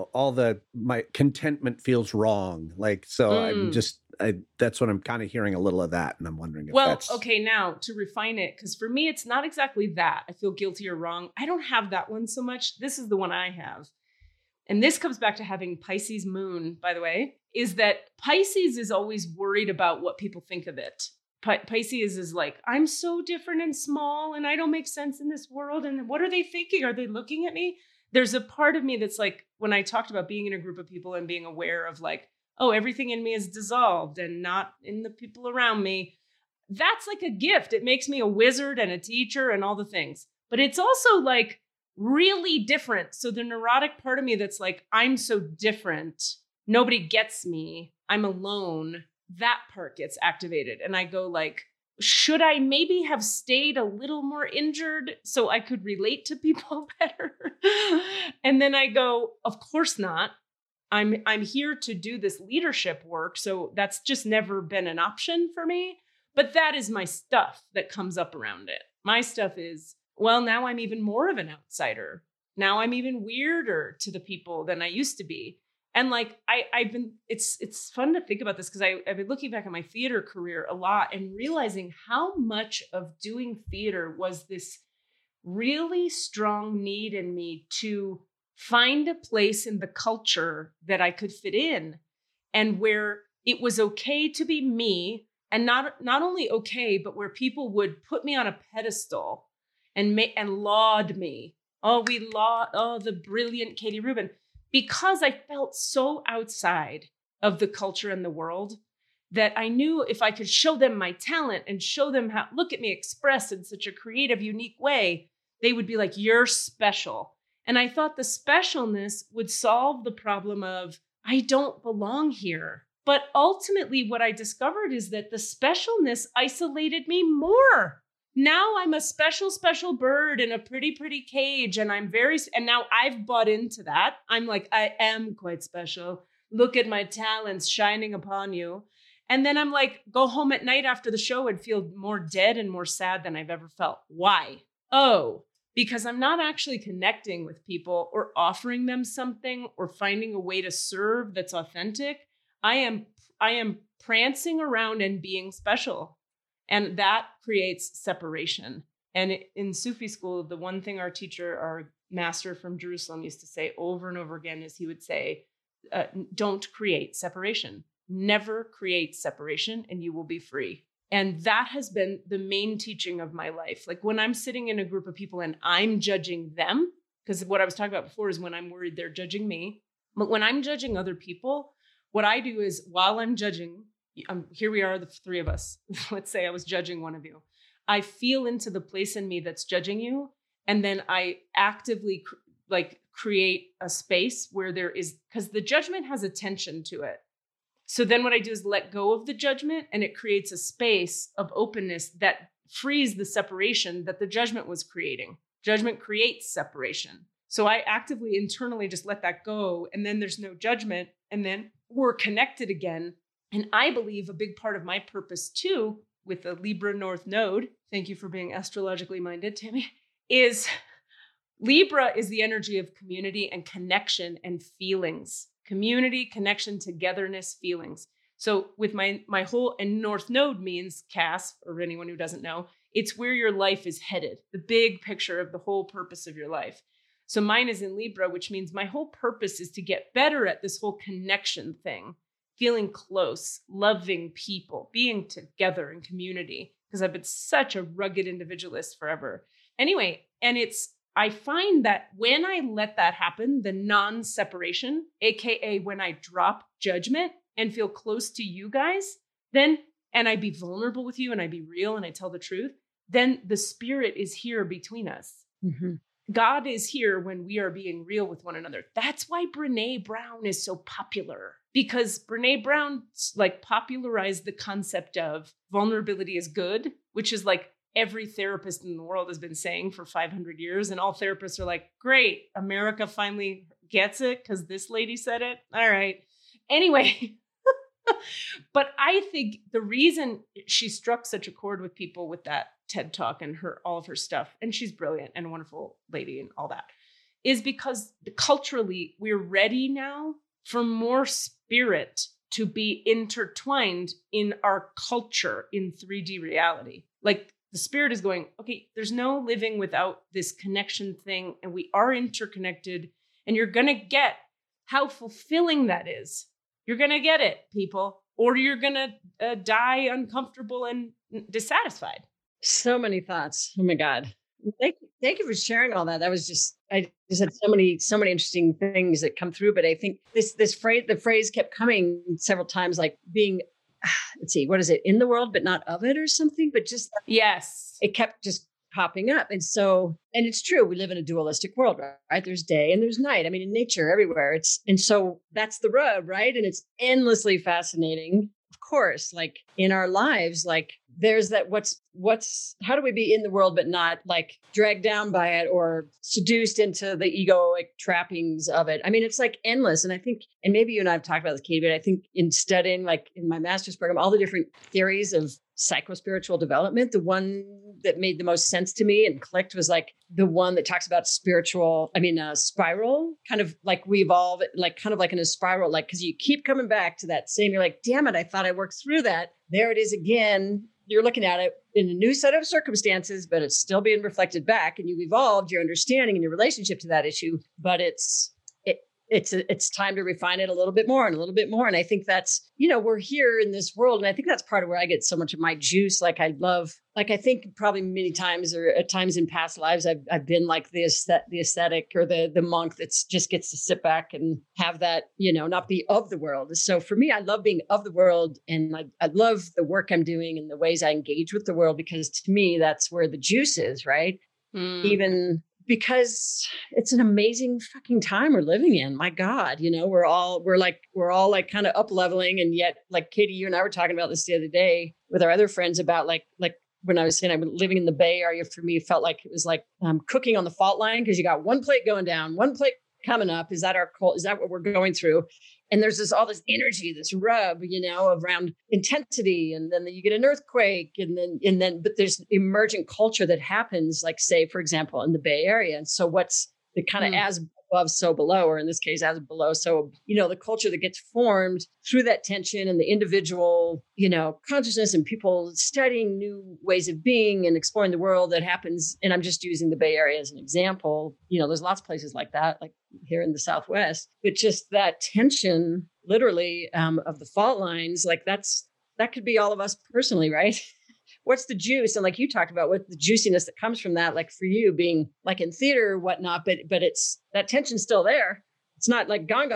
my contentment feels wrong. Like, so that's what I'm kind of hearing a little of that. And I'm wondering if that's... okay, now to refine it, because for me, it's not exactly that. I feel guilty or wrong. I don't have that one so much. This is the one I have. And this comes back to having Pisces moon, by the way, is that Pisces is always worried about what people think of it. Pisces is like, I'm so different and small and I don't make sense in this world. And what are they thinking? Are they looking at me? There's a part of me that's like, when I talked about being in a group of people and being aware of like, oh, everything in me is dissolved and not in the people around me. That's like a gift. It makes me a wizard and a teacher and all the things. But it's also like really different. So the neurotic part of me that's like, I'm so different. Nobody gets me. I'm alone. That part gets activated. And I go like, should I maybe have stayed a little more injured so I could relate to people better? And then I go, of course not. I'm here to do this leadership work. So that's just never been an option for me. But that is my stuff that comes up around it. My stuff is, well, now I'm even more of an outsider. Now I'm even weirder to the people than I used to be. And like, it's fun to think about this because I've been looking back at my theater career a lot and realizing how much of doing theater was this really strong need in me to find a place in the culture that I could fit in and where it was okay to be me, and not only okay, but where people would put me on a pedestal and laud me. The brilliant Katie Rubin. Because I felt so outside of the culture and the world that I knew if I could show them my talent and show them how, look at me express in such a creative, unique way, they would be like, you're special. And I thought the specialness would solve the problem of, I don't belong here. But ultimately what I discovered is that the specialness isolated me more. Now I'm a special, special bird in a pretty, pretty cage. And and now I've bought into that. I'm like, I am quite special. Look at my talents shining upon you. And then I'm like, go home at night after the show and feel more dead and more sad than I've ever felt. Why? Oh, because I'm not actually connecting with people or offering them something or finding a way to serve that's authentic. I am prancing around and being special. And that creates separation. And in Sufi school, the one thing our master from Jerusalem used to say over and over again is he would say, don't create separation. Never create separation and you will be free. And that has been the main teaching of my life. Like when I'm sitting in a group of people and I'm judging them, because what I was talking about before is when I'm worried they're judging me. But when I'm judging other people, what I do is while I'm judging, here we are, the three of us. Let's say I was judging one of you. I feel into the place in me that's judging you. And then I actively create a space where there is, because the judgment has a tension to it. So then what I do is let go of the judgment, and it creates a space of openness that frees the separation that the judgment was creating. Judgment creates separation. So I actively internally just let that go, and then there's no judgment, and then we're connected again. And I believe a big part of my purpose too, with the Libra North Node, thank you for being astrologically minded, Tammy, is Libra is the energy of community and connection and feelings. Community, connection, togetherness, feelings. So with my whole, and North Node means Cass, or anyone who doesn't know, it's where your life is headed, the big picture of the whole purpose of your life. So mine is in Libra, which means my whole purpose is to get better at this whole connection thing, feeling close, loving people, being together in community, because I've been such a rugged individualist forever. Anyway, and I find that when I let that happen, the non-separation, AKA when I drop judgment and feel close to you guys, then, and I be vulnerable with you and I be real and I tell the truth, then the spirit is here between us. Mm-hmm. God is here when we are being real with one another. That's why Brene Brown is so popular, because Brene Brown popularized the concept of vulnerability is good, which is every therapist in the world has been saying for 500 years. And all therapists are like, great, America finally gets it because this lady said it. All right. Anyway, but I think the reason she struck such a chord with people with that TED Talk and all of her stuff, and she's brilliant and a wonderful lady and all that, is because culturally we're ready now for more spirit to be intertwined in our culture in 3D reality. The spirit is going, okay, there's no living without this connection thing, and we are interconnected, and you're going to get how fulfilling that is. You're going to get it, people, or you're going to die uncomfortable and dissatisfied. So many thoughts. Oh my God. Thank you for sharing all that. I just had so many interesting things that come through, but I think the phrase kept coming several times, being, let's see, what is it? In the world, but not of it or something, but just, yes, it kept just popping up. And it's true. We live in a dualistic world, right? There's day and there's night. I mean, in nature, everywhere. And so that's the rub, right? And it's endlessly fascinating. Of course, in our lives, there's that how do we be in the world, but not dragged down by it or seduced into the egoic trappings of it? I mean, it's endless. And I think, and maybe you and I have talked about this, Katie, but I think in studying, in my master's program, all the different theories of psychospiritual development, the one that made the most sense to me and clicked was the one that talks about spiral, kind of we evolve, kind of in a spiral, because you keep coming back to that same, you're like, damn it, I thought I worked through that. There it is again. You're looking at it in a new set of circumstances, but it's still being reflected back, and you've evolved your understanding and your relationship to that issue, but it's time to refine it a little bit more and a little bit more. And I think that's, we're here in this world. And I think that's part of where I get so much of my juice. I think probably many times or at times in past lives, I've been the ascetic or the monk that just gets to sit back and have that, not be of the world. So for me, I love being of the world, and I love the work I'm doing and the ways I engage with the world, because to me, that's where the juice is, right? Even because it's an amazing fucking time we're living in. My God, we're all kind of up leveling. And yet, Katie, you and I were talking about this the other day with our other friends about when I was saying I'm living in the Bay Area, for me, it felt like it was cooking on the fault line, because you got one plate going down, one plate coming up. Is that what we're going through? And there's all this energy, this rub, around intensity. And then you get an earthquake, but there's emergent culture that happens, say, for example, in the Bay Area. And so what's the kind of as above, so below, or in this case, as below, so, the culture that gets formed through that tension and the individual, consciousness and people studying new ways of being and exploring the world that happens. And I'm just using the Bay Area as an example. There's lots of places like that, like here in the Southwest, but just that tension, literally, of the fault lines, that could be all of us personally, right? what's the juice? And like you talked about, what the juiciness that comes from that, like for you being like in theater or whatnot, but it's that tension's still there. It's not like gone.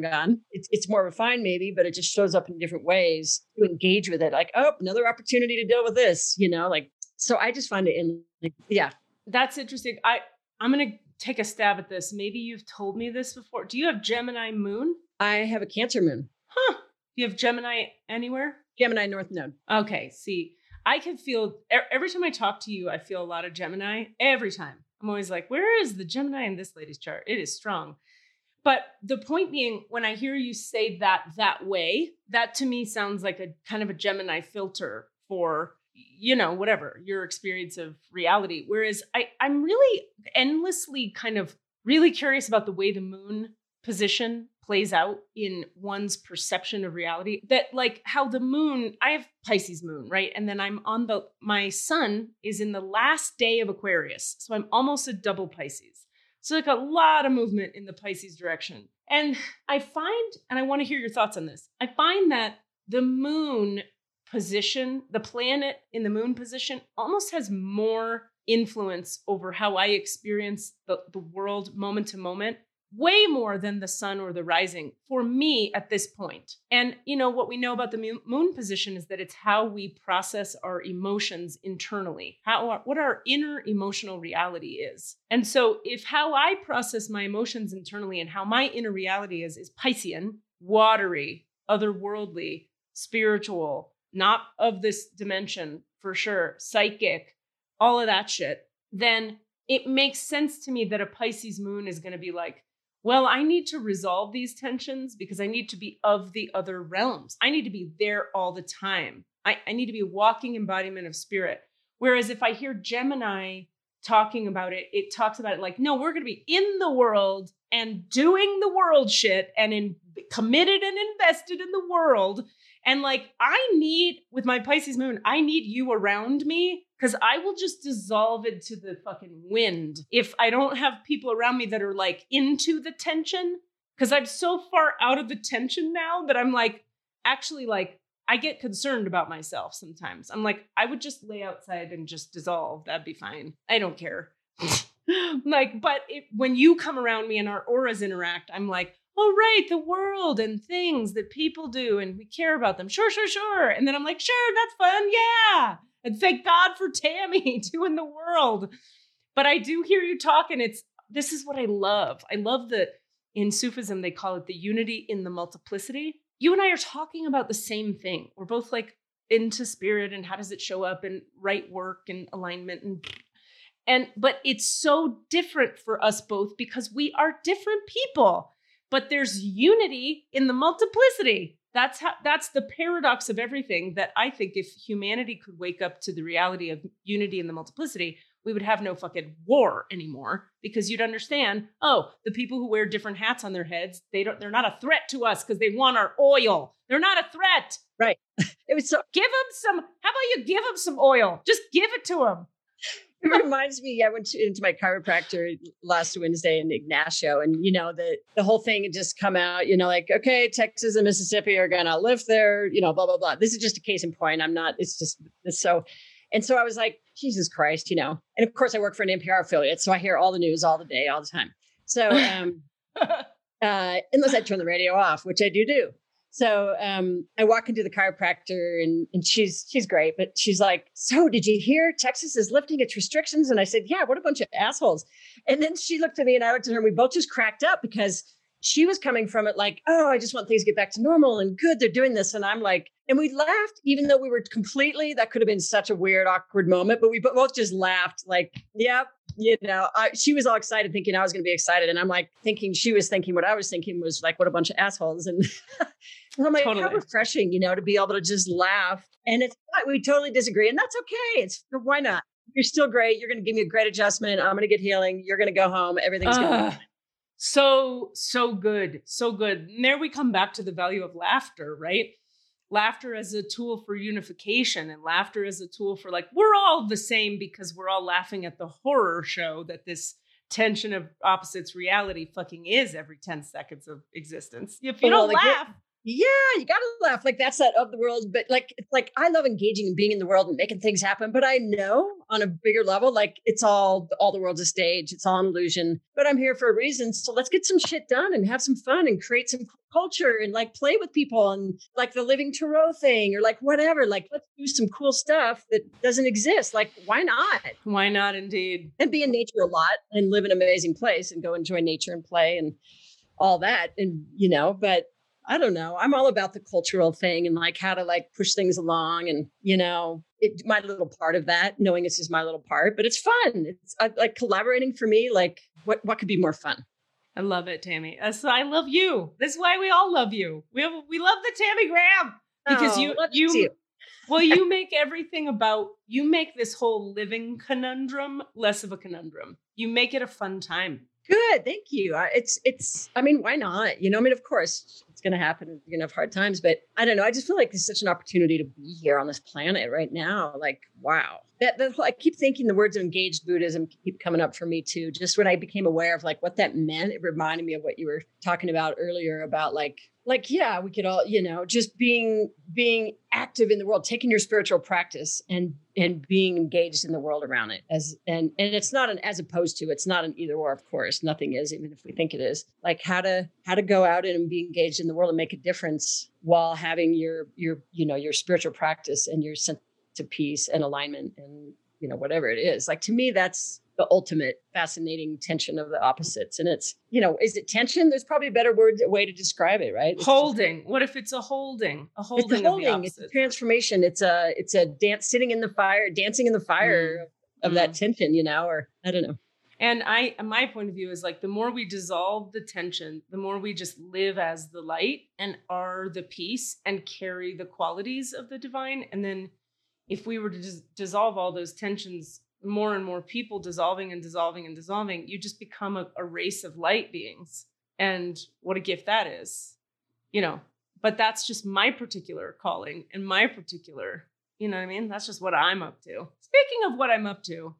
It's more refined maybe, but it just shows up in different ways to engage with it. Like, oh, another opportunity to deal with this, like, so I just find it yeah. That's interesting. I'm going to take a stab at this. Maybe you've told me this before. Do you have Gemini moon? I have a Cancer moon. Huh. Do you have Gemini anywhere? Gemini North Node. Okay. See, I can feel every time I talk to you, I feel a lot of Gemini every time. I'm always like, where is the Gemini in this lady's chart? It is strong. But the point being, when I hear you say that way, that to me sounds like a kind of a Gemini filter for, whatever your experience of reality. Whereas I'm really endlessly kind of really curious about the way the moon position plays out in one's perception of reality. That like how the moon, I have Pisces moon, right? And then my sun is in the last day of Aquarius. So I'm almost a double Pisces. So like a lot of movement in the Pisces direction. And I find, and I want to hear your thoughts on this, I find that the moon position, the planet in the moon position almost has more influence over how I experience the world moment to moment, way more than the sun or the rising for me at this point. And, what we know about the moon position is that it's how we process our emotions internally, what our inner emotional reality is. And so if how I process my emotions internally and how my inner reality is Piscean, watery, otherworldly, spiritual, not of this dimension for sure, psychic, all of that shit, then it makes sense to me that a Pisces moon is going to be like, well, I need to resolve these tensions because I need to be of the other realms. I need to be there all the time. I need to be a walking embodiment of spirit. Whereas if I hear Gemini talking about it, it talks about it like, no, we're going to be in the world and doing the world shit and committed and invested in the world. And like, with my Pisces moon, I need you around me because I will just dissolve into the fucking wind if I don't have people around me that are like into the tension. Because I'm so far out of the tension now that I'm like, actually like, I get concerned about myself sometimes. I'm like, I would just lay outside and just dissolve. That'd be fine. I don't care. But when you come around me and our auras interact, I'm like, oh, right, the world and things that people do and we care about them. Sure. And then I'm like, sure, that's fun. Yeah. And thank God for Tammy doing the world. But I do hear you talk, and this is what I love. I love that in Sufism, they call it the unity in the multiplicity. You and I are talking about the same thing. We're both like into spirit and how does it show up in right work and alignment but it's so different for us both because we are different people. But there's unity in the multiplicity. That's the paradox of everything that I think if humanity could wake up to the reality of unity in the multiplicity, we would have no fucking war anymore because you'd understand, the people who wear different hats on their heads, they're not a threat to us because they want our oil. They're not a threat. Right. It was so give them some, how about you give them some oil? Just give it to them. It reminds me, I went into my chiropractor last Wednesday in Ignacio, and the whole thing had just come out, like, okay, Texas and Mississippi are gonna lift their, blah, blah, blah. This is just a case in point. So I was like, Jesus Christ, and of course I work for an NPR affiliate, so I hear all the news all the day, all the time. So unless I turn the radio off, which I do. So I walk into the chiropractor and she's great, but she's like, so did you hear Texas is lifting its restrictions? And I said, yeah, what a bunch of assholes. And then she looked at me and I looked at her and we both just cracked up because she was coming from it like, oh, I just want things to get back to normal and good, they're doing this. And I'm like, and we laughed, even though we were that could have been such a weird, awkward moment, but we both just laughed like, yep. She was all excited thinking I was going to be excited. And I'm like she was thinking what I was thinking was like, what a bunch of assholes. And I'm like, totally. How refreshing, to be able to just laugh. And we totally disagree. And that's okay. Why not? You're still great. You're going to give me a great adjustment. I'm going to get healing. You're going to go home. Everything's going to be fine. So good. So good. And there we come back to the value of laughter, right? Laughter as a tool for unification and laughter as a tool for like, we're all the same because we're all laughing at the horror show that this tension of opposites reality fucking is every 10 seconds of existence. If you don't laugh, Yeah, you gotta laugh. Like that's that of the world, but like it's like I love engaging and being in the world and making things happen. But I know on a bigger level, like it's all the world's a stage, it's all an illusion. But I'm here for a reason. So let's get some shit done and have some fun and create some culture and like play with people and like the Living Tarot thing or like whatever. Like let's do some cool stuff that doesn't exist. Like, why not? Why not indeed? And be in nature a lot and live in an amazing place and go enjoy nature and play and all that. And but I don't know. I'm all about the cultural thing and like how to like push things along and, my little part of that, knowing this is my little part, but it's fun. It's like collaborating for me. Like what could be more fun? I love it, Tammy. So I love you. This is why we all love you. We love the Tammy Graham because you make everything you make this whole living conundrum less of a conundrum. You make it a fun time. Good. Thank you. Why not? Of course it's going to happen. You're going to have hard times, but I don't know. I just feel like there's such an opportunity to be here on this planet right now. Like, wow. I keep thinking the words of engaged Buddhism keep coming up for me too. Just when I became aware of like what that meant, it reminded me of what you were talking about earlier about yeah, we could all, just being active in the world, taking your spiritual practice and being engaged in the world around it and it's not as opposed to, it's not an either or, of course, nothing is, even if we think it is. Like how to go out and be engaged in the world and make a difference while having your spiritual practice and your sense of peace and alignment and, whatever it is. Like to me, that's the ultimate fascinating tension of the opposites. And it's, is it tension? There's probably a better way to describe it, right? Holding. What if it's a holding? A holding. It's a holding. It's a transformation. It's a dance, dancing in the fire of that tension, or I don't know. And my point of view is like, the more we dissolve the tension, the more we just live as the light and are the peace and carry the qualities of the divine. And then if we were to dissolve all those tensions, more and more people dissolving and dissolving and dissolving, you just become a race of light beings. And what a gift that is, but that's just my particular calling and my particular, you know what I mean? That's just what I'm up to. Speaking of what I'm up to,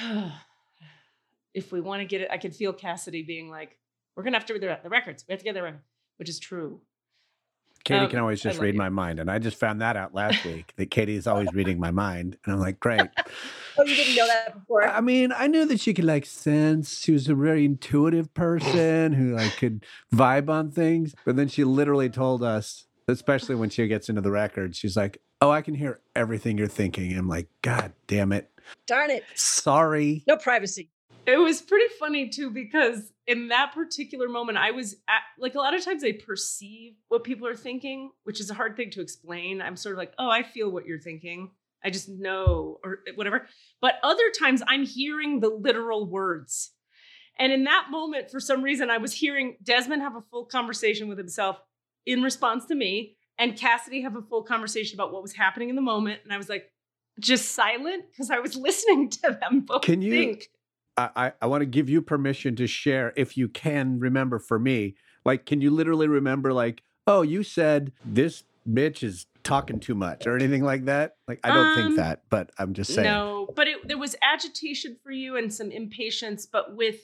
if we want to get it, I could feel Cassidy being like, we're going to have to read the records. We have to get the records, which is true. Katie can always just read my mind. And I just found that out last week, that Katie is always reading my mind. And I'm like, great. Oh, you didn't know that before? I mean, I knew that she could sense. She was a very intuitive person who could vibe on things. But then she literally told us, especially when she gets into the records, she's like, oh, I can hear everything you're thinking. And I'm like, God damn it. Darn it. Sorry. No privacy. It was pretty funny too, because in that particular moment, I was a lot of times I perceive what people are thinking, which is a hard thing to explain. I'm sort of like, oh, I feel what you're thinking. I just know or whatever. But other times I'm hearing the literal words. And in that moment, for some reason, I was hearing Desmond have a full conversation with himself in response to me, and Cassidy have a full conversation about what was happening in the moment. And I was like, just silent because I was listening to them both think. I want to give you permission to share, if you can remember for me, can you literally remember oh, you said this bitch is talking too much or anything like that? I don't think that, but I'm just saying. No, but there was agitation for you and some impatience, but with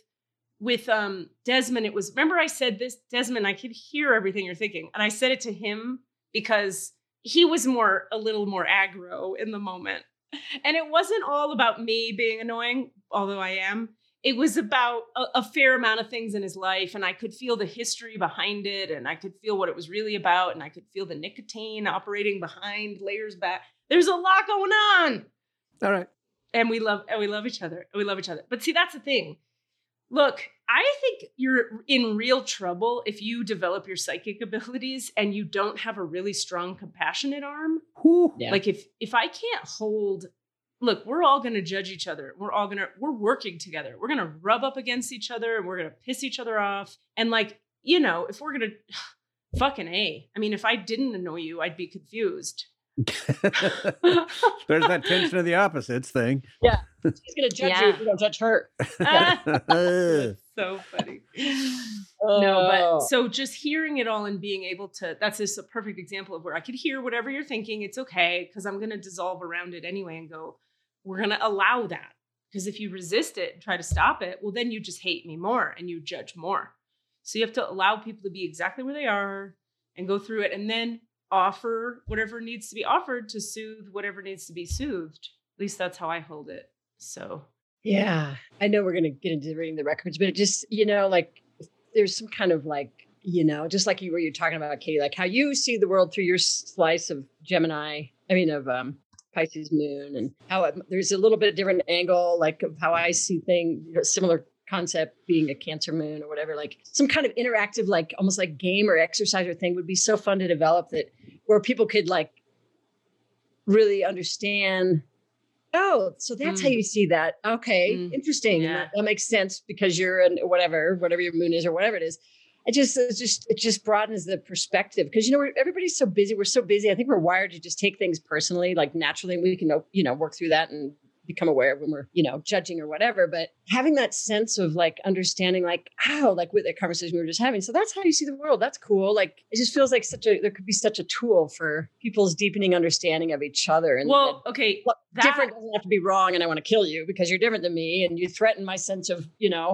Desmond, it was, remember I said this, Desmond, I could hear everything you're thinking. And I said it to him because he was a little more aggro in the moment. And it wasn't all about me being annoying, although I am. It was about a fair amount of things in his life. And I could feel the history behind it. And I could feel what it was really about. And I could feel the nicotine operating behind layers back. There's a lot going on. All right. And we love each other. But see, that's the thing. Look, I think you're in real trouble if you develop your psychic abilities and you don't have a really strong, compassionate arm. Yeah. If I can't hold, look, we're all going to judge each other. We're working together. We're going to rub up against each other and we're going to piss each other off. And if we're going to fucking A, I mean, if I didn't annoy you, I'd be confused. There's that tension of the opposites thing. Yeah. She's going to judge you if you don't judge her. So funny. No, but so just hearing it all and being able to, that's just a perfect example of where I could hear whatever you're thinking. It's okay, because I'm going to dissolve around it anyway and go, we're going to allow that. Because if you resist it and try to stop it, well, then you just hate me more and you judge more. So you have to allow people to be exactly where they are and go through it and then offer whatever needs to be offered to soothe whatever needs to be soothed. At least that's how I hold it. So, yeah, I know we're going to get into reading the records, but it just, like there's some kind of like, just like you were talking about, Katie, like how you see the world through your slice of Pisces moon, and how there's a little bit different angle, like of how I see things, similar concept being a Cancer moon or whatever, like some kind of interactive, like almost like game or exercise or thing would be so fun to develop, that where people could like really understand, oh, so that's how you see that. Okay. Interesting. Yeah. That makes sense because you're in whatever your moon is or whatever it is. It just broadens the perspective because, everybody's so busy. We're so busy. I think we're wired to just take things personally, like naturally. We can, work through that and become aware when we're, judging or whatever. But having that sense of like understanding, like how, like with the conversation we were just having. So that's how you see the world. That's cool. Like it just feels like there could be such a tool for people's deepening understanding of each other. And different doesn't have to be wrong. And I want to kill you because you're different than me, and you threaten my sense of,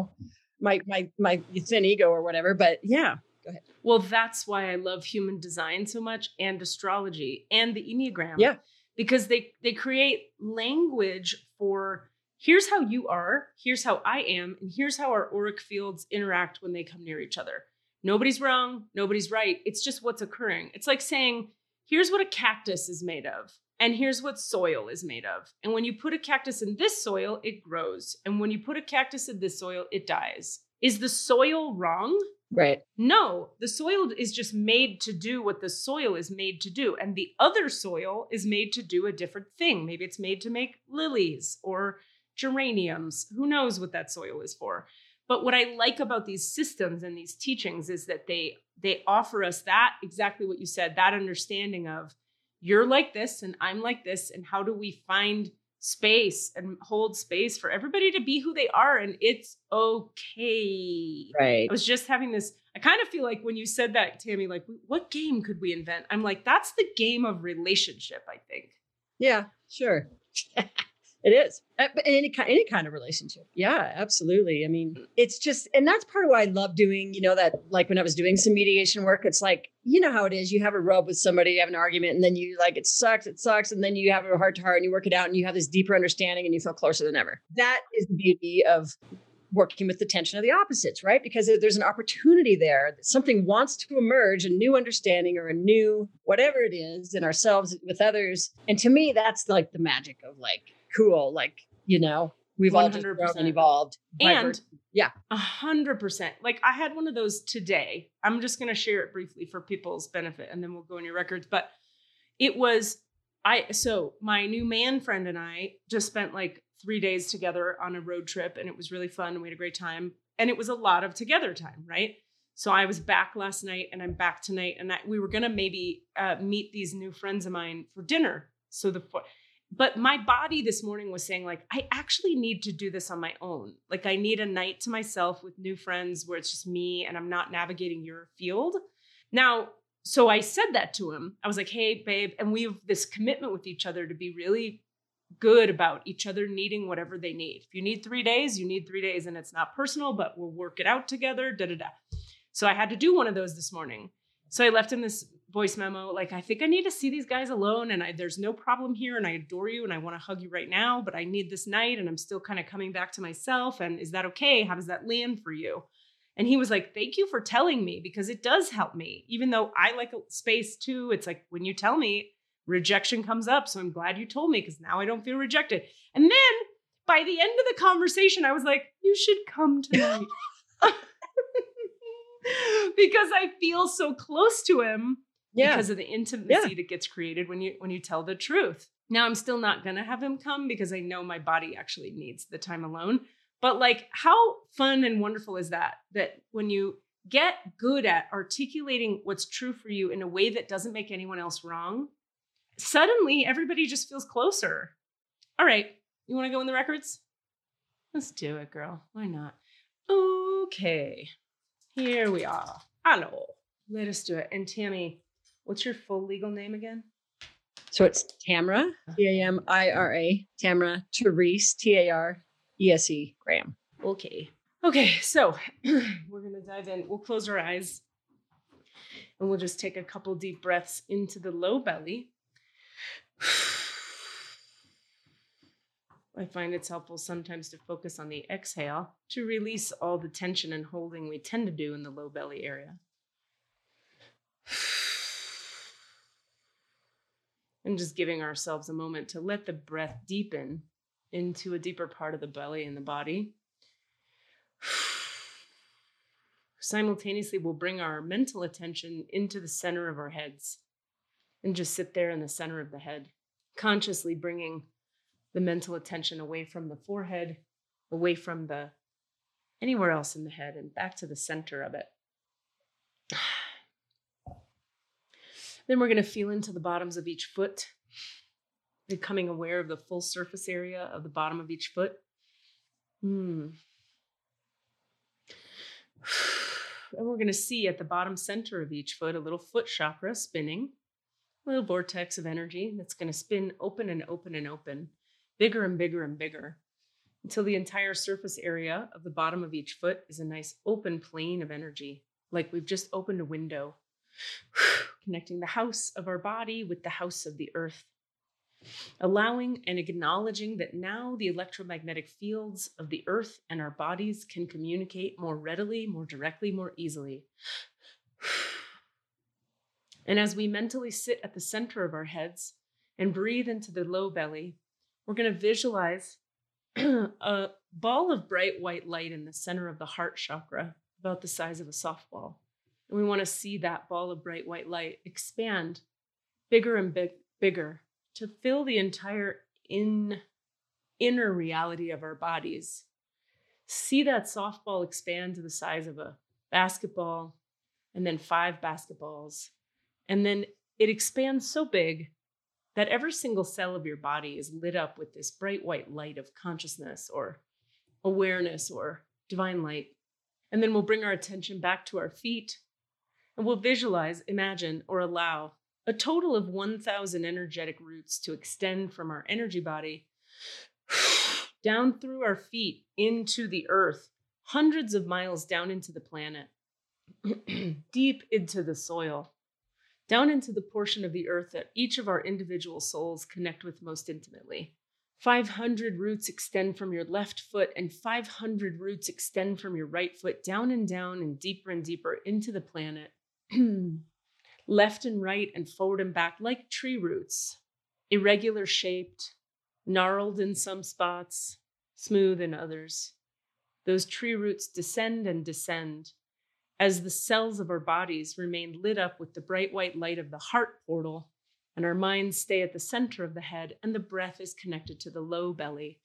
my thin ego or whatever. But yeah, go ahead. Well, that's why I love human design so much, and astrology and the Enneagram. Yeah. Because they create language for here's how you are, here's how I am, and here's how our auric fields interact when they come near each other. Nobody's wrong, nobody's right. It's just what's occurring. It's like saying, here's what a cactus is made of, and here's what soil is made of. And when you put a cactus in this soil, it grows. And when you put a cactus in this soil, it dies. Is the soil wrong? Right. No, the soil is just made to do what the soil is made to do. And the other soil is made to do a different thing. Maybe it's made to make lilies or geraniums. Who knows what that soil is for? But what I like about these systems and these teachings is that they offer us that, exactly what you said, that understanding of you're like this and I'm like this. And how do we find space and hold space for everybody to be who they are? And it's okay. Right. I was just having this, I kind of feel like when you said that, Tammy, like, what game could we invent? I'm like, that's the game of relationship, I think. Yeah, sure. It is. But any kind of relationship. Yeah, absolutely. I mean, it's just, and that's part of why I love doing, that like when I was doing some mediation work, it's like, how it is. You have a rub with somebody, you have an argument, and then you like, it sucks. And then you have a heart to heart and you work it out and you have this deeper understanding and you feel closer than ever. That is the beauty of working with the tension of the opposites, right? Because there's an opportunity there that something wants to emerge, a new understanding or a new, whatever it is in ourselves with others. And to me, that's like the magic of like, cool. Like, we've all just grown and evolved. And yeah, 100%. Like I had one of those today. I'm just going to share it briefly for people's benefit and then we'll go in your records. But it was, so my new man friend and I just spent like 3 days together on a road trip, and it was really fun and we had a great time. And it was a lot of together time, right? So I was back last night and I'm back tonight, and we were going to maybe meet these new friends of mine for dinner. But my body this morning was saying like, I actually need to do this on my own. Like I need a night to myself with new friends where it's just me and I'm not navigating your field. Now, so I said that to him. I was like, hey, babe. And we have this commitment with each other to be really good about each other needing whatever they need. If you need 3 days, you need 3 days, and it's not personal, but we'll work it out together, So I had to do one of those this morning. So I left him this voice memo, like, I think I need to see these guys alone, and there's no problem here, and I adore you, and I want to hug you right now, but I need this night, and I'm still kind of coming back to myself, and is that okay? How does that land for you? And he was like, thank you for telling me, because it does help me. Even though I like a space too, it's like, when you tell me, rejection comes up, so I'm glad you told me, because now I don't feel rejected. And then, by the end of the conversation, I was like, you should come tonight. Because I feel so close to him. Yeah. Because of the intimacy that gets created when you tell the truth. Now I'm still not going to have him come because I know my body actually needs the time alone. But like, how fun and wonderful is that when you get good at articulating what's true for you in a way that doesn't make anyone else wrong, suddenly everybody just feels closer. All right. You want to go in the records? Let's do it, girl. Why not? Okay. Here we are. Hello. Let us do it. And Tammy, what's your full legal name again? So it's Tamra, Tamira, Tamra Therese, Tarese Graham. Okay. Okay. So we're going to dive in. We'll close our eyes. And we'll just take a couple deep breaths into the low belly. I find it's helpful sometimes to focus on the exhale to release all the tension and holding we tend to do in the low belly area. And just giving ourselves a moment to let the breath deepen into a deeper part of the belly and the body. Simultaneously, we'll bring our mental attention into the center of our heads and just sit there in the center of the head, consciously bringing the mental attention away from the forehead, away from anywhere else in the head, and back to the center of it. Then we're going to feel into the bottoms of each foot, becoming aware of the full surface area of the bottom of each foot. And we're going to see at the bottom center of each foot a little foot chakra spinning, a little vortex of energy that's going to spin open and open and open, bigger and bigger and bigger, until the entire surface area of the bottom of each foot is a nice open plane of energy, like we've just opened a window, connecting the house of our body with the house of the earth, allowing and acknowledging that now the electromagnetic fields of the earth and our bodies can communicate more readily, more directly, more easily. And as we mentally sit at the center of our heads and breathe into the low belly, we're going to visualize a ball of bright white light in the center of the heart chakra, about the size of a softball. And we want to see that ball of bright white light expand bigger and bigger to fill the entire inner reality of our bodies. See that softball expand to the size of a basketball, and then 5 basketballs. And then it expands so big that every single cell of your body is lit up with this bright white light of consciousness or awareness or divine light. And then we'll bring our attention back to our feet, and we'll visualize, imagine, or allow a total of 1,000 energetic roots to extend from our energy body down through our feet into the earth, hundreds of miles down into the planet, deep into the soil, down into the portion of the earth that each of our individual souls connect with most intimately. 500 roots extend from your left foot, and 500 roots extend from your right foot, down and deeper into the planet. Left and right and forward and back like tree roots, irregular shaped, gnarled in some spots, smooth in others. Those tree roots descend and descend as the cells of our bodies remain lit up with the bright white light of the heart portal, and our minds stay at the center of the head, and the breath is connected to the low belly.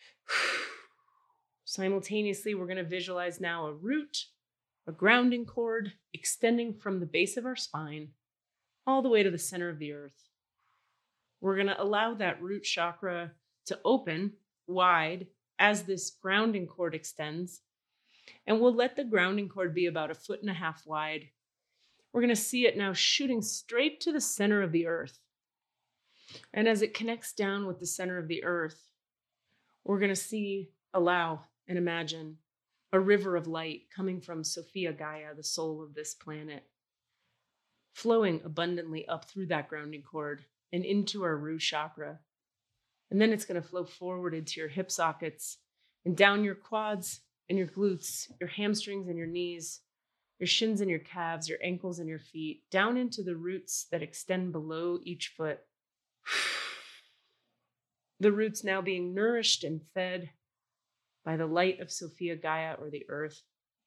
Simultaneously, we're going to visualize now a root, a grounding cord extending from the base of our spine all the way to the center of the earth. We're going to allow that root chakra to open wide as this grounding cord extends, and we'll let the grounding cord be about 1.5 feet wide. We're going to see it now shooting straight to the center of the earth. And as it connects down with the center of the earth, we're going to allow and imagine a river of light coming from Sophia Gaia, the soul of this planet, flowing abundantly up through that grounding cord and into our root chakra. And then it's going to flow forward into your hip sockets and down your quads and your glutes, your hamstrings and your knees, your shins and your calves, your ankles and your feet, down into the roots that extend below each foot. The roots now being nourished and fed by the light of Sophia Gaia, or the earth.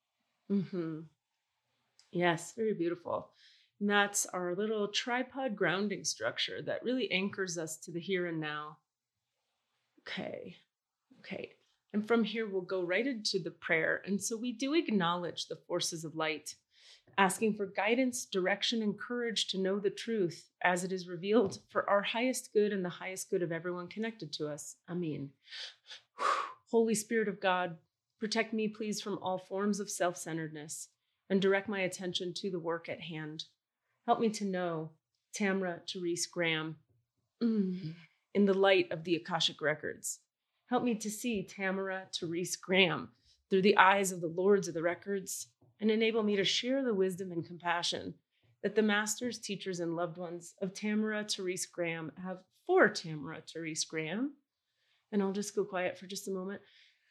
Yes, very beautiful. And that's our little tripod grounding structure that really anchors us to the here and now. Okay. And from here, we'll go right into the prayer. And so we do acknowledge the forces of light, asking for guidance, direction, and courage to know the truth as it is revealed for our highest good and the highest good of everyone connected to us. Amen. Holy Spirit of God, protect me, please, from all forms of self-centeredness and direct my attention to the work at hand. Help me to know Tamra Therese Graham in the light of the Akashic Records. Help me to see Tamara Therese Graham through the eyes of the Lords of the Records, and enable me to share the wisdom and compassion that the masters, teachers, and loved ones of Tamara Therese Graham have for Tamara Therese Graham. And I'll just go quiet for just a moment.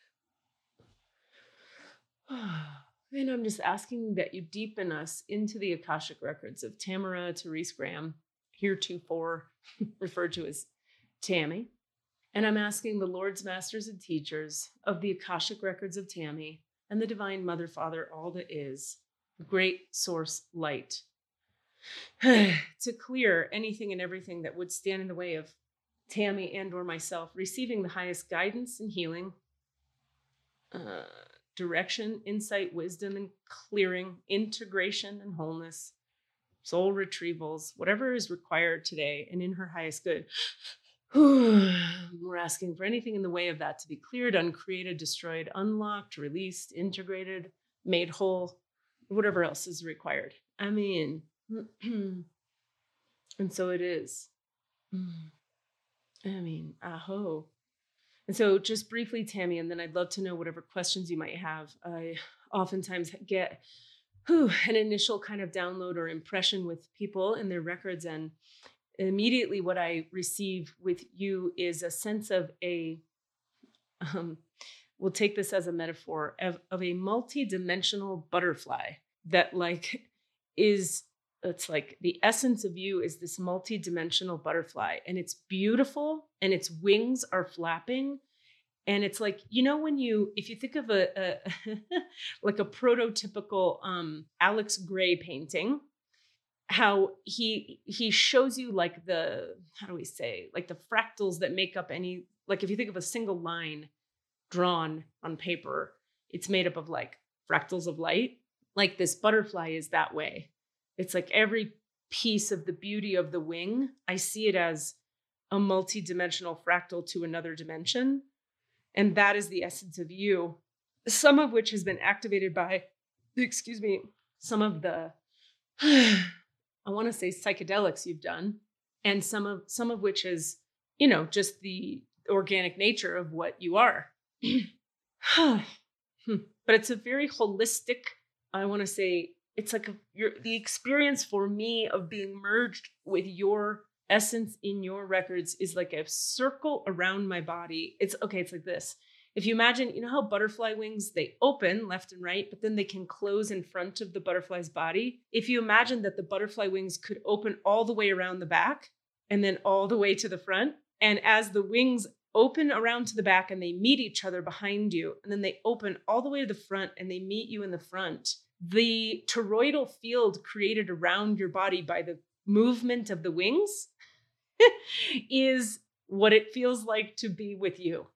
And I'm just asking that you deepen us into the Akashic records of Tamara Therese Graham, heretofore referred to as Tammy. And I'm asking the Lords, Masters, and Teachers of the Akashic records of Tammy and the Divine Mother, Father, all that is, Great Source Light, to clear anything and everything that would stand in the way of Tammy and or myself receiving the highest guidance and healing, direction, insight, wisdom, and clearing, integration and wholeness, soul retrievals, whatever is required today and in her highest good. We're asking for anything in the way of that to be cleared, uncreated, destroyed, unlocked, released, integrated, made whole, whatever else is required. I mean, and so it is. I mean, aho. And so just briefly, Tammy, and then I'd love to know whatever questions you might have. I oftentimes get an initial kind of download or impression with people in their records. And immediately what I receive with you is a sense of we'll take this as a metaphor of a multi-dimensional butterfly that it's like the essence of you is this multi-dimensional butterfly, and it's beautiful and its wings are flapping. And it's like, if you think of a like a prototypical Alex Gray painting, how he shows you like the fractals that make up any, like if you think of a single line drawn on paper, it's made up of like fractals of light. Like this butterfly is that way. It's like every piece of the beauty of the wing, I see it as a multi-dimensional fractal to another dimension. And that is the essence of you, some of which has been activated by, some of the, I want to say psychedelics you've done, and some of which is, just the organic nature of what you are. But it's a very holistic, I want to say, it's like the experience for me of being merged with your essence in your records is like a circle around my body. It's like this. If you imagine, how butterfly wings, they open left and right, but then they can close in front of the butterfly's body. If you imagine that the butterfly wings could open all the way around the back and then all the way to the front. And as the wings open around to the back and they meet each other behind you, and then they open all the way to the front and they meet you in the front, the toroidal field created around your body by the movement of the wings is what it feels like to be with you.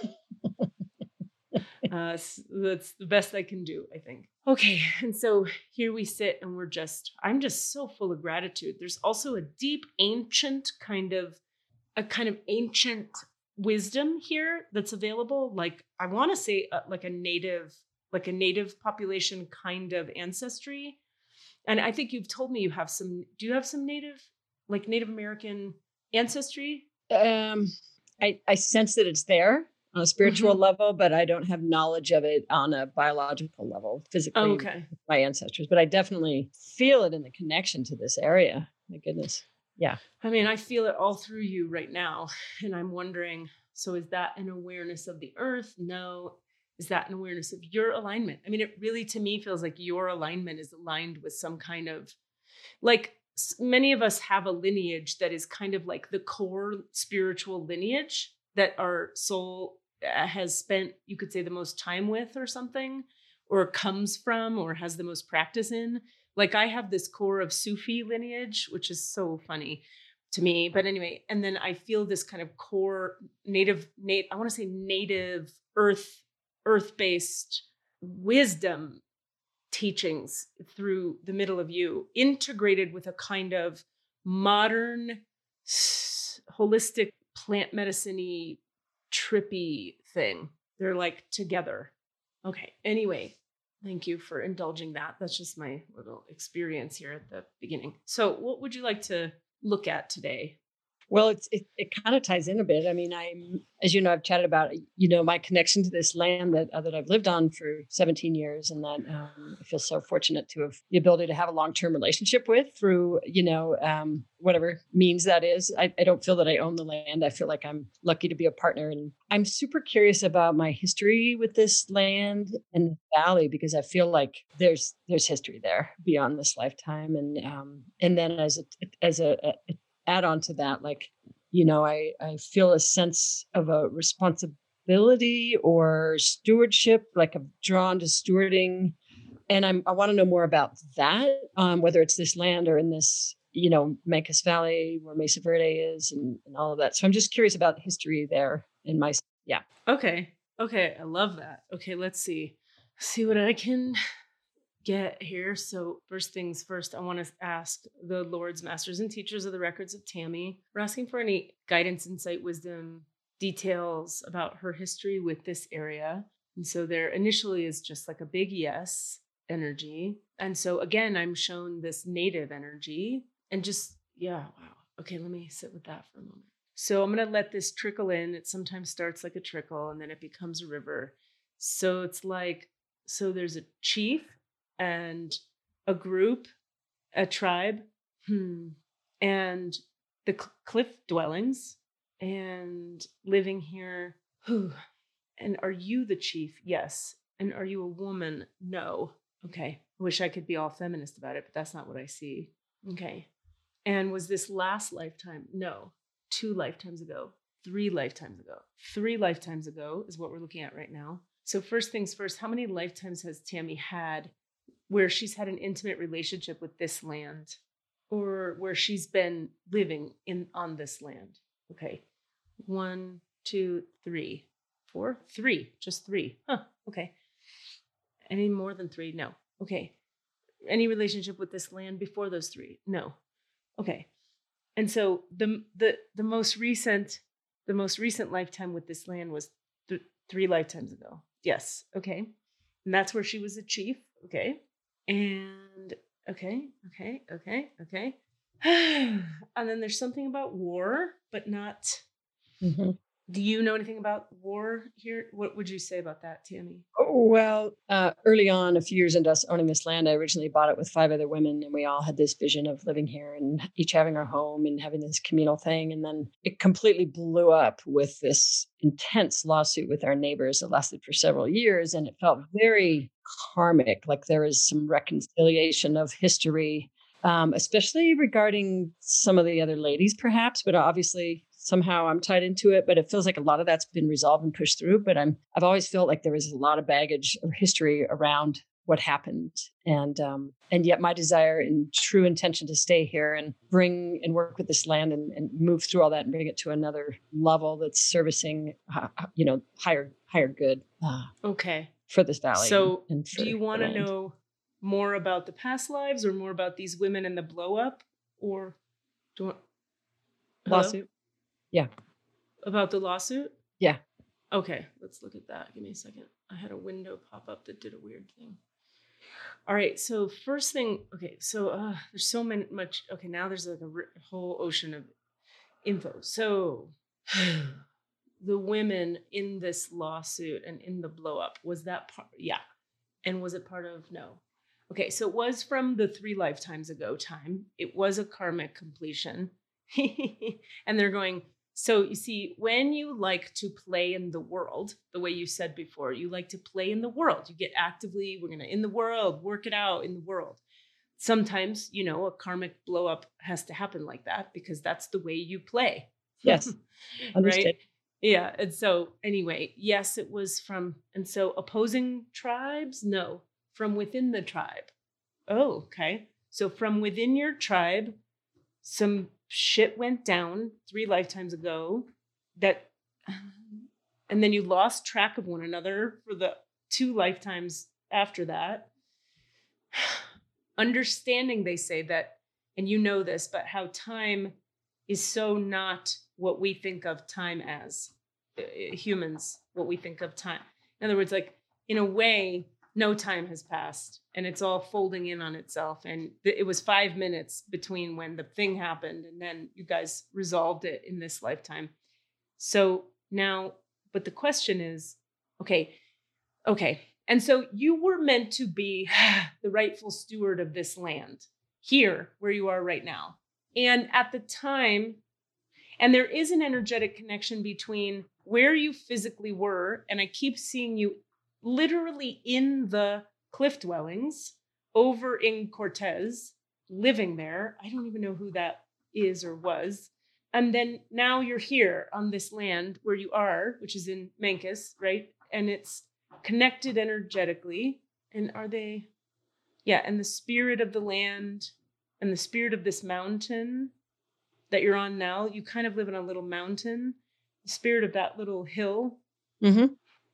That's the best I can do, I think. Okay. And so here we sit and I'm just so full of gratitude. There's also a deep, ancient kind of ancient wisdom here that's available. Like, I want to say like a native population kind of ancestry. And I think you've told me do you have some Native American ancestry? I sense that it's there on a spiritual level, but I don't have knowledge of it on a biological level, physically. Okay. My ancestors, but I definitely feel it in the connection to this area. My goodness. Yeah. I mean, I feel it all through you right now. And I'm wondering, so is that an awareness of the earth? No. Is that an awareness of your alignment? I mean, it really, to me, feels like your alignment is aligned with some kind of, like, many of us have a lineage that is kind of like the core spiritual lineage that our soul has spent, you could say, the most time with or something, or comes from, or has the most practice in. Like, I have this core of Sufi lineage, which is so funny to me. But anyway, and then I feel this kind of core native, I want to say native earth-based wisdom teachings through the middle of you, integrated with a kind of modern, holistic, plant medicine-y, trippy thing. They're like together. Okay. Anyway, thank you for indulging that. That's just my little experience here at the beginning. So what would you like to look at today? Well, it kind of ties in a bit. I mean, as you know, I've chatted about, my connection to this land that I've lived on for 17 years, and that I feel so fortunate to have the ability to have a long-term relationship with through, whatever means that is. I don't feel that I own the land. I feel like I'm lucky to be a partner, and I'm super curious about my history with this land and the valley, because I feel like there's history there beyond this lifetime, and then as a add on to that, like, I feel a sense of a responsibility or stewardship, like I'm drawn to stewarding. And I want to know more about that, whether it's this land or in this, Mancos Valley where Mesa Verde is and all of that. So I'm just curious about history there in my, yeah. Okay. I love that. Okay, let's see what I can get here. So first things first, I want to ask the Lords, Masters, and Teachers of the Records of Tammy. We're asking for any guidance, insight, wisdom, details about her history with this area. And so there initially is just like a big yes energy. And so again, I'm shown this native energy and just, yeah, wow. Okay, let me sit with that for a moment. So I'm going to let this trickle in. It sometimes starts like a trickle and then it becomes a river. So it's like, so there's a chief and a group, a tribe, and the cliff dwellings, and living here. And are you the chief? Yes. And are you a woman? No. Okay. I wish I could be all feminist about it, but that's not what I see. Okay. And was this last lifetime? No. 2 lifetimes ago. 3 lifetimes ago. 3 lifetimes ago is what we're looking at right now. So first things first, how many lifetimes has Tammy had where she's had an intimate relationship with this land, or where she's been living on this land? Okay. 1, 2, 3, 4, 3, just 3. Huh. Okay. Any more than 3? No. Okay. Any relationship with this land before those 3? No. Okay. And so the most recent lifetime with this land was 3 lifetimes ago. Yes. Okay. And that's where she was a chief. Okay. And okay. And then there's something about war, but not. Mm-hmm. Do you know anything about war here? What would you say about that, Tammy? Well, early on, a few years into us owning this land, I originally bought it with 5 other women, and we all had this vision of living here and each having our home and having this communal thing. And then it completely blew up with this intense lawsuit with our neighbors that lasted for several years. And it felt very karmic, like there was some reconciliation of history, especially regarding some of the other ladies, perhaps, but obviously somehow I'm tied into it, but it feels like a lot of that's been resolved and pushed through. But I've always felt like there was a lot of baggage of history around what happened. And yet my desire and true intention to stay here and bring and work with this land and move through all that and bring it to another level that's servicing, higher good. Okay. For this valley. So do you want to know more about the past lives or more about these women and the blow up, or do you want lawsuit? Yeah. About the lawsuit? Yeah. Okay, let's look at that. Give me a second. I had a window pop up that did a weird thing. All right, so first thing, okay, so there's so much. Okay, now there's like a whole ocean of info. So the women in this lawsuit and in the blow up, was that part? Yeah. And was it part of? No. Okay, so it was from the 3 lifetimes ago time. It was a karmic completion. And they're going, so you see, when you like to play in the world, the way you said before, you like to play in the world. You get actively, we're going to, in the world, work it out in the world. Sometimes, a karmic blow up has to happen like that because that's the way you play. Yes. Understood. Right? Yeah. And so anyway, yes, it was from, and so opposing tribes? No, from within the tribe. Oh, okay. So from within your tribe, some shit went down 3 lifetimes ago and then you lost track of one another for the 2 lifetimes after that. Understanding, they say that, and you know this, but how time is so not what we think of time as humans, what we think of time. In other words, like in a way, no time has passed and it's all folding in on itself. And it was 5 minutes between when the thing happened and then you guys resolved it in this lifetime. So now, but the question is, okay. And so you were meant to be the rightful steward of this land here where you are right now. And at the time, and there is an energetic connection between where you physically were, and I keep seeing you literally in the cliff dwellings over in Cortez, living there. I don't even know who that is or was. And then now you're here on this land where you are, which is in Menkes, right? And it's connected energetically. And are they, yeah, and the spirit of the land and the spirit of this mountain that you're on now, you kind of live in a little mountain, the spirit of that little hill. Mm-hmm.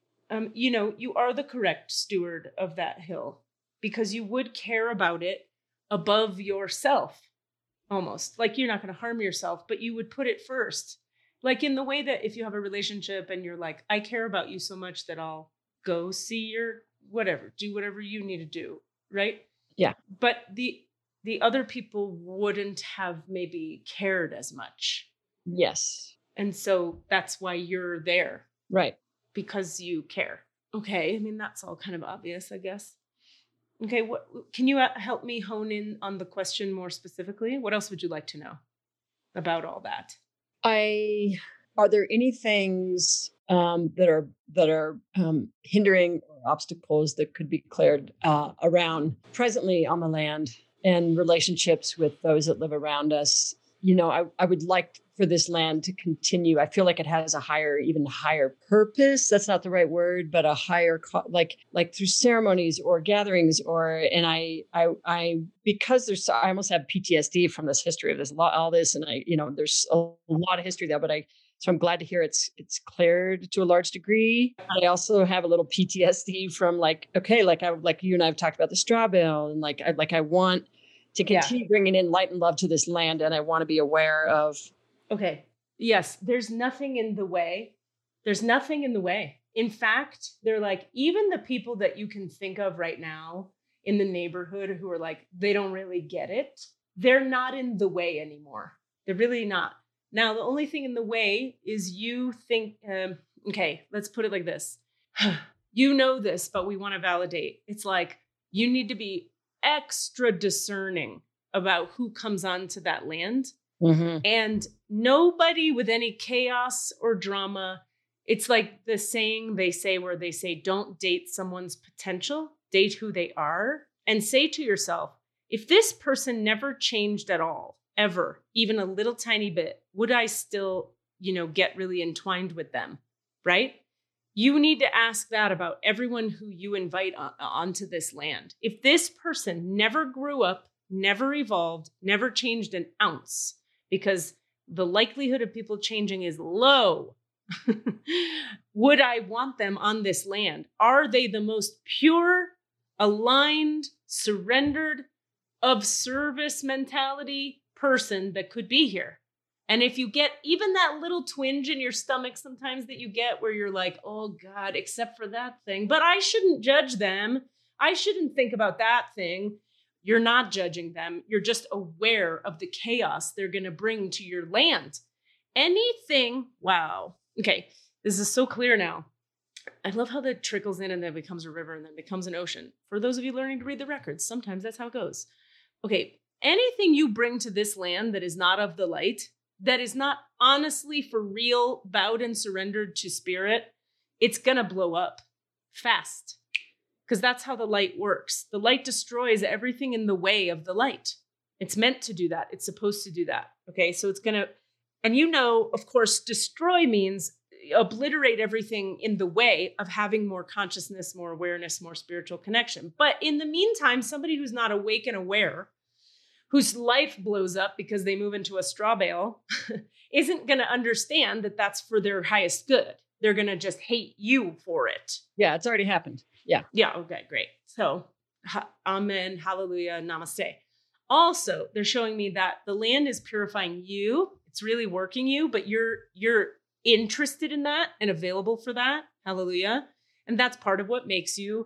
You are the correct steward of that hill because you would care about it above yourself, almost. Like you're not going to harm yourself, but you would put it first. Like in the way that if you have a relationship and you're like, I care about you so much that I'll go see your whatever, do whatever you need to do, right? Yeah. But the other people wouldn't have maybe cared as much. Yes. And so that's why you're there. Right. Because you care. Okay. I mean, that's all kind of obvious, I guess. Okay. What can you help me hone in on the question more specifically? What else would you like to know about all that? Are there any things that are hindering or obstacles that could be cleared around presently on the land and relationships with those that live around us? I would like for this land to continue. I feel like it has even higher purpose. That's not the right word, but a higher, like through ceremonies or gatherings and I because I almost have PTSD from this history of all this. And there's a lot of history there, so I'm glad to hear it's cleared to a large degree. I also have a little PTSD from like you and I have talked about the straw bale and I want to continue bringing in light and love to this land. And I want to be aware of. Okay. Yes. There's nothing in the way. There's nothing in the way. In fact, they're like, even the people that you can think of right now in the neighborhood who are like, they don't really get it. They're not in the way anymore. They're really not. Now, the only thing in the way is you think, okay, let's put it like this. You know this, but we want to validate. It's like, you need to be extra discerning about who comes onto that land. Mm-hmm. And nobody with any chaos or drama. It's like the saying they say where they say, don't date someone's potential, date who they are. And say to yourself, if this person never changed at all, ever, even a little tiny bit, would I still, get really entwined with them? Right? You need to ask that about everyone who you invite onto this land. If this person never grew up, never evolved, never changed an ounce, because the likelihood of people changing is low, would I want them on this land? Are they the most pure, aligned, surrendered, of service mentality person that could be here? And if you get even that little twinge in your stomach sometimes that you get where you're like, oh God, except for that thing, but I shouldn't judge them. I shouldn't think about that thing. You're not judging them. You're just aware of the chaos they're going to bring to your land. Anything. Wow. Okay. This is so clear now. I love how that trickles in and then becomes a river and then becomes an ocean. For those of you learning to read the records, sometimes that's how it goes. Okay. Anything you bring to this land that is not of the light, that is not honestly for real bowed and surrendered to spirit, it's going to blow up fast. Because that's how the light works. The light destroys everything in the way of the light. It's meant to do that. It's supposed to do that. Okay, so it's going to, and of course, destroy means obliterate everything in the way of having more consciousness, more awareness, more spiritual connection. But in the meantime, somebody who's not awake and aware, whose life blows up because they move into a straw bale, isn't going to understand that that's for their highest good. They're going to just hate you for it. Yeah, it's already happened. Yeah. Yeah. Okay, great. So, amen, hallelujah, namaste. Also, they're showing me that the land is purifying you. It's really working you, but you're interested in that and available for that. Hallelujah. And that's part of what makes you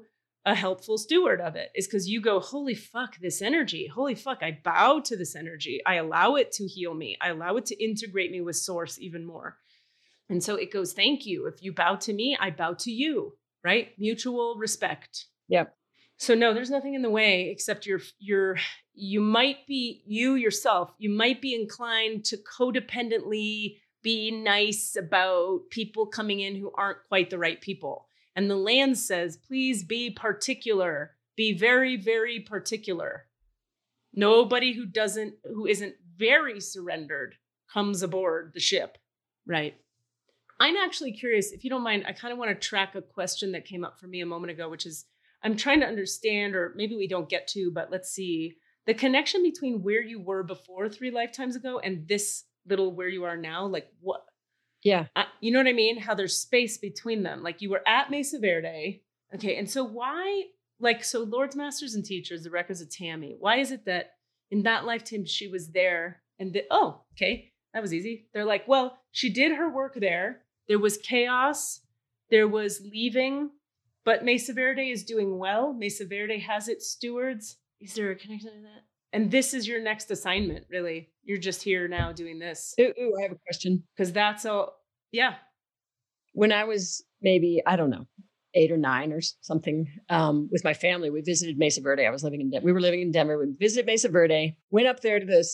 a helpful steward of it, is because you go, holy fuck, this energy, holy fuck, I bow to this energy. I allow it to heal me. I allow it to integrate me with source even more. And so it goes, thank you. If you bow to me, I bow to you, right? Mutual respect. Yep. So no, there's nothing in the way except you might be yourself. You might be inclined to codependently be nice about people coming in who aren't quite the right people. And the land says, please be particular, be very, very particular. Nobody who isn't very surrendered comes aboard the ship, right? I'm actually curious, if you don't mind, I kind of want to track a question that came up for me a moment ago, which is, I'm trying to understand, or maybe we don't get to, but let's see, the connection between where you were before 3 lifetimes ago and this little where you are now, like what? Yeah. You know what I mean? How there's space between them. Like you were at Mesa Verde. Okay. And so why, so Lords, Masters, and Teachers, the records of Tammy, why is it that in that lifetime she was there and okay, that was easy. They're like, well, she did her work there. There was chaos. There was leaving, but Mesa Verde is doing well. Mesa Verde has its stewards. Is there a connection to that? And this is your next assignment, really. You're just here now doing this. Ooh, I have a question. Because that's all, yeah. When I was maybe, I don't know, 8 or 9 or something, with my family, we visited Mesa Verde. We were living in Denver. We visited Mesa Verde, went up there to the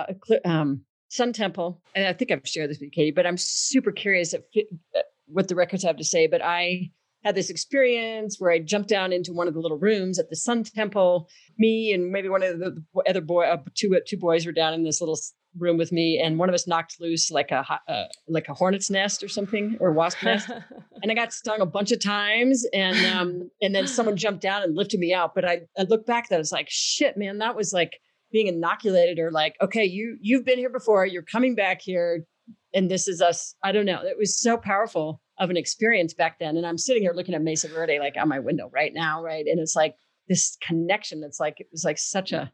Sun Temple. And I think I've shared this with Katie, but I'm super curious what the records have to say. But I had this experience where I jumped down into one of the little rooms at the Sun Temple. Me and maybe one of the other two boys were down in this little room with me, and one of us knocked loose like a hornet's nest or something, or wasp nest, and I got stung a bunch of times. And then someone jumped down and lifted me out. But I look back at that, it's like, shit, man, that was like being inoculated, or like, okay, you've been here before, you're coming back here, and this is us. I don't know. It was so powerful of an experience back then. And I'm sitting here looking at Mesa Verde, like on my window right now. Right. And it's like this connection. It was like such a,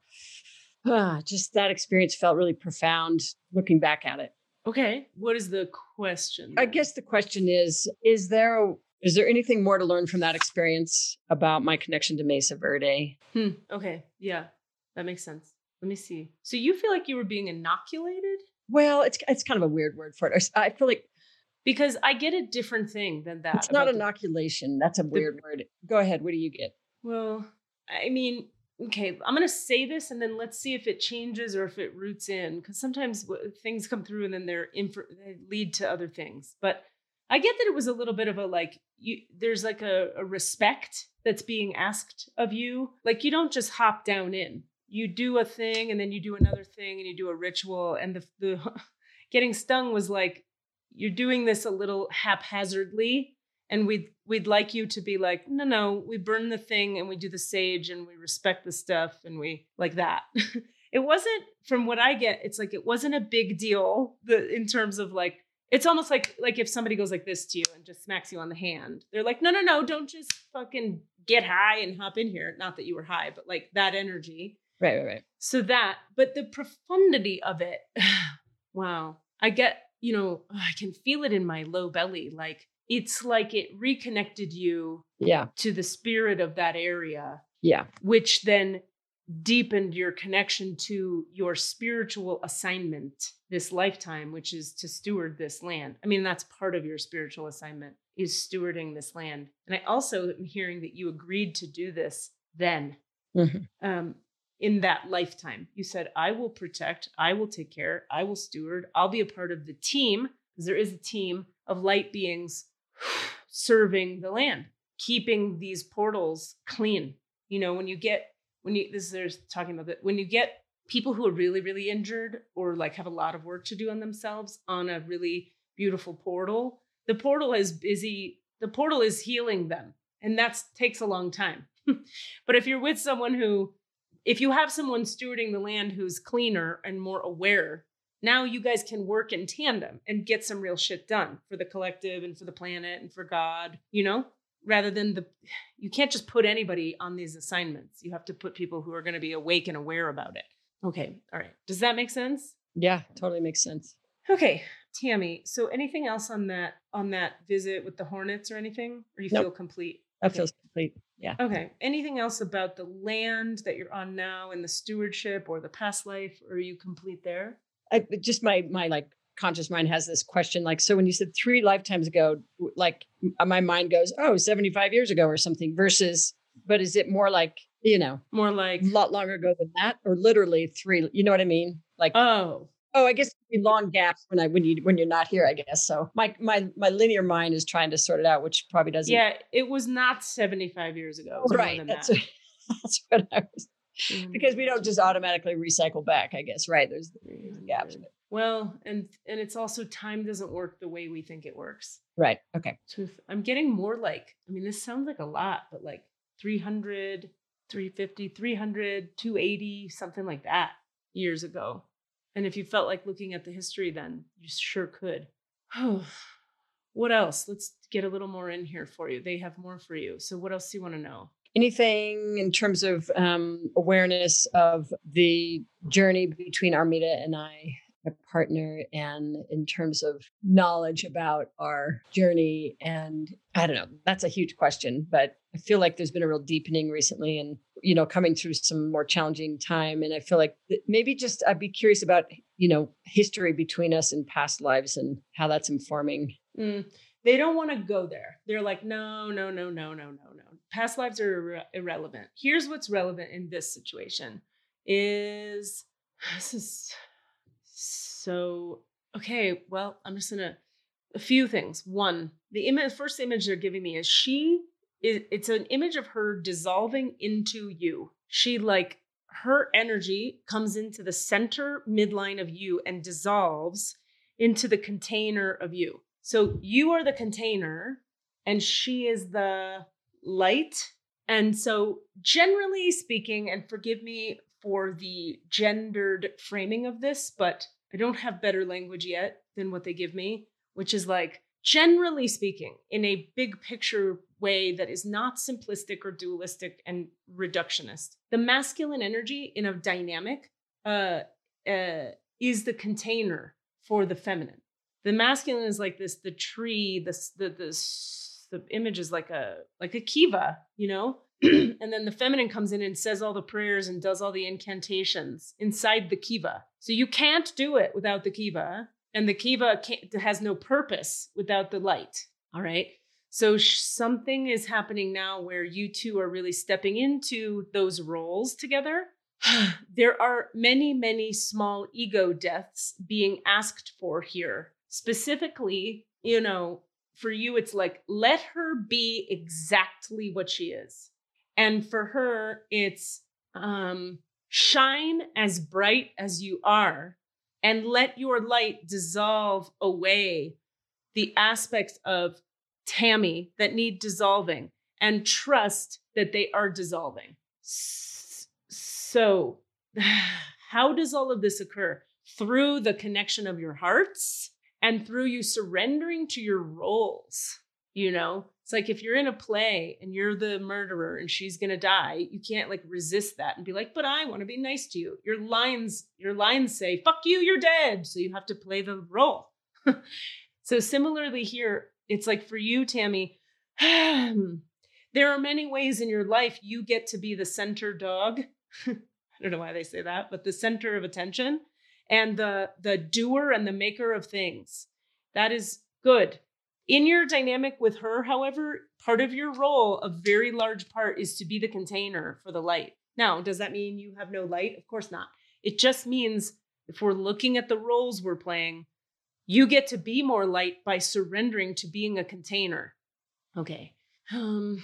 just that experience felt really profound looking back at it. Okay. What is the question? I guess the question is there anything more to learn from that experience about my connection to Mesa Verde? Okay. Yeah, that makes sense. Let me see. So you feel like you were being inoculated? Well, it's kind of a weird word for it. I feel like, because I get a different thing than that. It's not inoculation. That's a weird word. Go ahead. What do you get? Well, I mean, okay, I'm going to say this and then let's see if it changes or if it roots in. Because sometimes things come through and then they lead to other things. But I get that it was a little bit of a there's like a respect that's being asked of you. Like you don't just hop down in. You do a thing and then you do another thing and you do a ritual. And the getting stung was like, you're doing this a little haphazardly, and we'd like you to be like, no, we burn the thing and we do the sage and we respect the stuff and we like that. It wasn't, from what I get, it's like, it wasn't a big deal in terms of like, it's almost like if somebody goes like this to you and just smacks you on the hand, they're like, no, don't just fucking get high and hop in here. Not that you were high, but like that energy. Right. So but the profundity of it, wow, I get, I can feel it in my low belly. Like, it's like it reconnected you to the spirit of that area. Yeah. Which then deepened your connection to your spiritual assignment this lifetime, which is to steward this land. I mean, that's part of your spiritual assignment, is stewarding this land. And I also am hearing that you agreed to do this then. Mm-hmm. In that lifetime. You said, I will protect, I will take care, I will steward, I'll be a part of the team, because there is a team of light beings serving the land, keeping these portals clean. When you get people who are really, really injured or like have a lot of work to do on themselves on a really beautiful portal, the portal is busy, the portal is healing them. And that takes a long time. But if you're with someone if you have someone stewarding the land who's cleaner and more aware, now you guys can work in tandem and get some real shit done for the collective and for the planet and for God, rather than you can't just put anybody on these assignments. You have to put people who are going to be awake and aware about it. Okay. All right. Does that make sense? Yeah, totally makes sense. Okay. Tammy, so anything else on that visit with the Hornets or anything? Or you feel complete? That feels complete. Yeah. Okay. Anything else about the land that you're on now and the stewardship or the past life? Or are you complete there? Just my like conscious mind has this question. Like, so when you said 3 lifetimes ago, like my mind goes, oh, 75 years ago or something versus, but is it more like, More like a lot longer ago than that, or literally 3, you know what I mean? Like, oh, I guess it'd be long gaps when you're not here, I guess. So my linear mind is trying to sort it out, which probably doesn't. yeah, it was not 75 years ago. It was Right. More than That's that. that's what I was. Because we don't just automatically recycle back, I guess, right? There's gaps. Well, and it's also time doesn't work the way we think it works. Right. Okay. So I'm getting more like, I mean, this sounds like a lot, but like 300, 350, 300, 280, something like that years ago. And if you felt like looking at the history, then you sure could. What else? Let's get a little more in here for you. They have more for you. So what else do you want to know? Anything in terms of awareness of the journey between Armida and I, my partner, and in terms of knowledge about our journey? And I don't know, that's a huge question, but I feel like there's been a real deepening recently and, coming through some more challenging time. And I feel like maybe just I'd be curious about, history between us and past lives and how that's informing. They don't want to go there. They're like, no. Past lives are irrelevant. Here's what's relevant in this situation this is so, okay, well, I'm just going to, a few things. One, the first image they're giving me is it's an image of her dissolving into you. She her energy comes into the center midline of you and dissolves into the container of you. So you are the container and she is the light. And so generally speaking, and forgive me for the gendered framing of this, but I don't have better language yet than what they give me, which is like, generally speaking, in a big picture way that is not simplistic or dualistic and reductionist, the masculine energy in a dynamic is the container for the feminine. The masculine is like this, the tree, the image is like a kiva, and then the feminine comes in and says all the prayers and does all the incantations inside the kiva. So you can't do it without the kiva, and the kiva has no purpose without the light. All right. So something is happening now where you two are really stepping into those roles together. There are many, many small ego deaths being asked for here. Specifically, for you, it's like, let her be exactly what she is. And for her, it's shine as bright as you are and let your light dissolve away the aspects of Tammy that need dissolving and trust that they are dissolving. So how does all of this occur? Through the connection of your hearts and through you surrendering to your roles. It's like if you're in a play and you're the murderer and she's going to die, you can't resist that and be like, but I want to be nice to you. Your lines say, fuck you, you're dead. So you have to play the role. So similarly here, it's like for you, Tammy, there are many ways in your life you get to be the center dog. I don't know why they say that, but the center of attention and the doer and the maker of things. That is good. In your dynamic with her, however, part of your role, a very large part, is to be the container for the light. Now, does that mean you have no light? Of course not. It just means if we're looking at the roles we're playing, you get to be more light by surrendering to being a container. Okay. And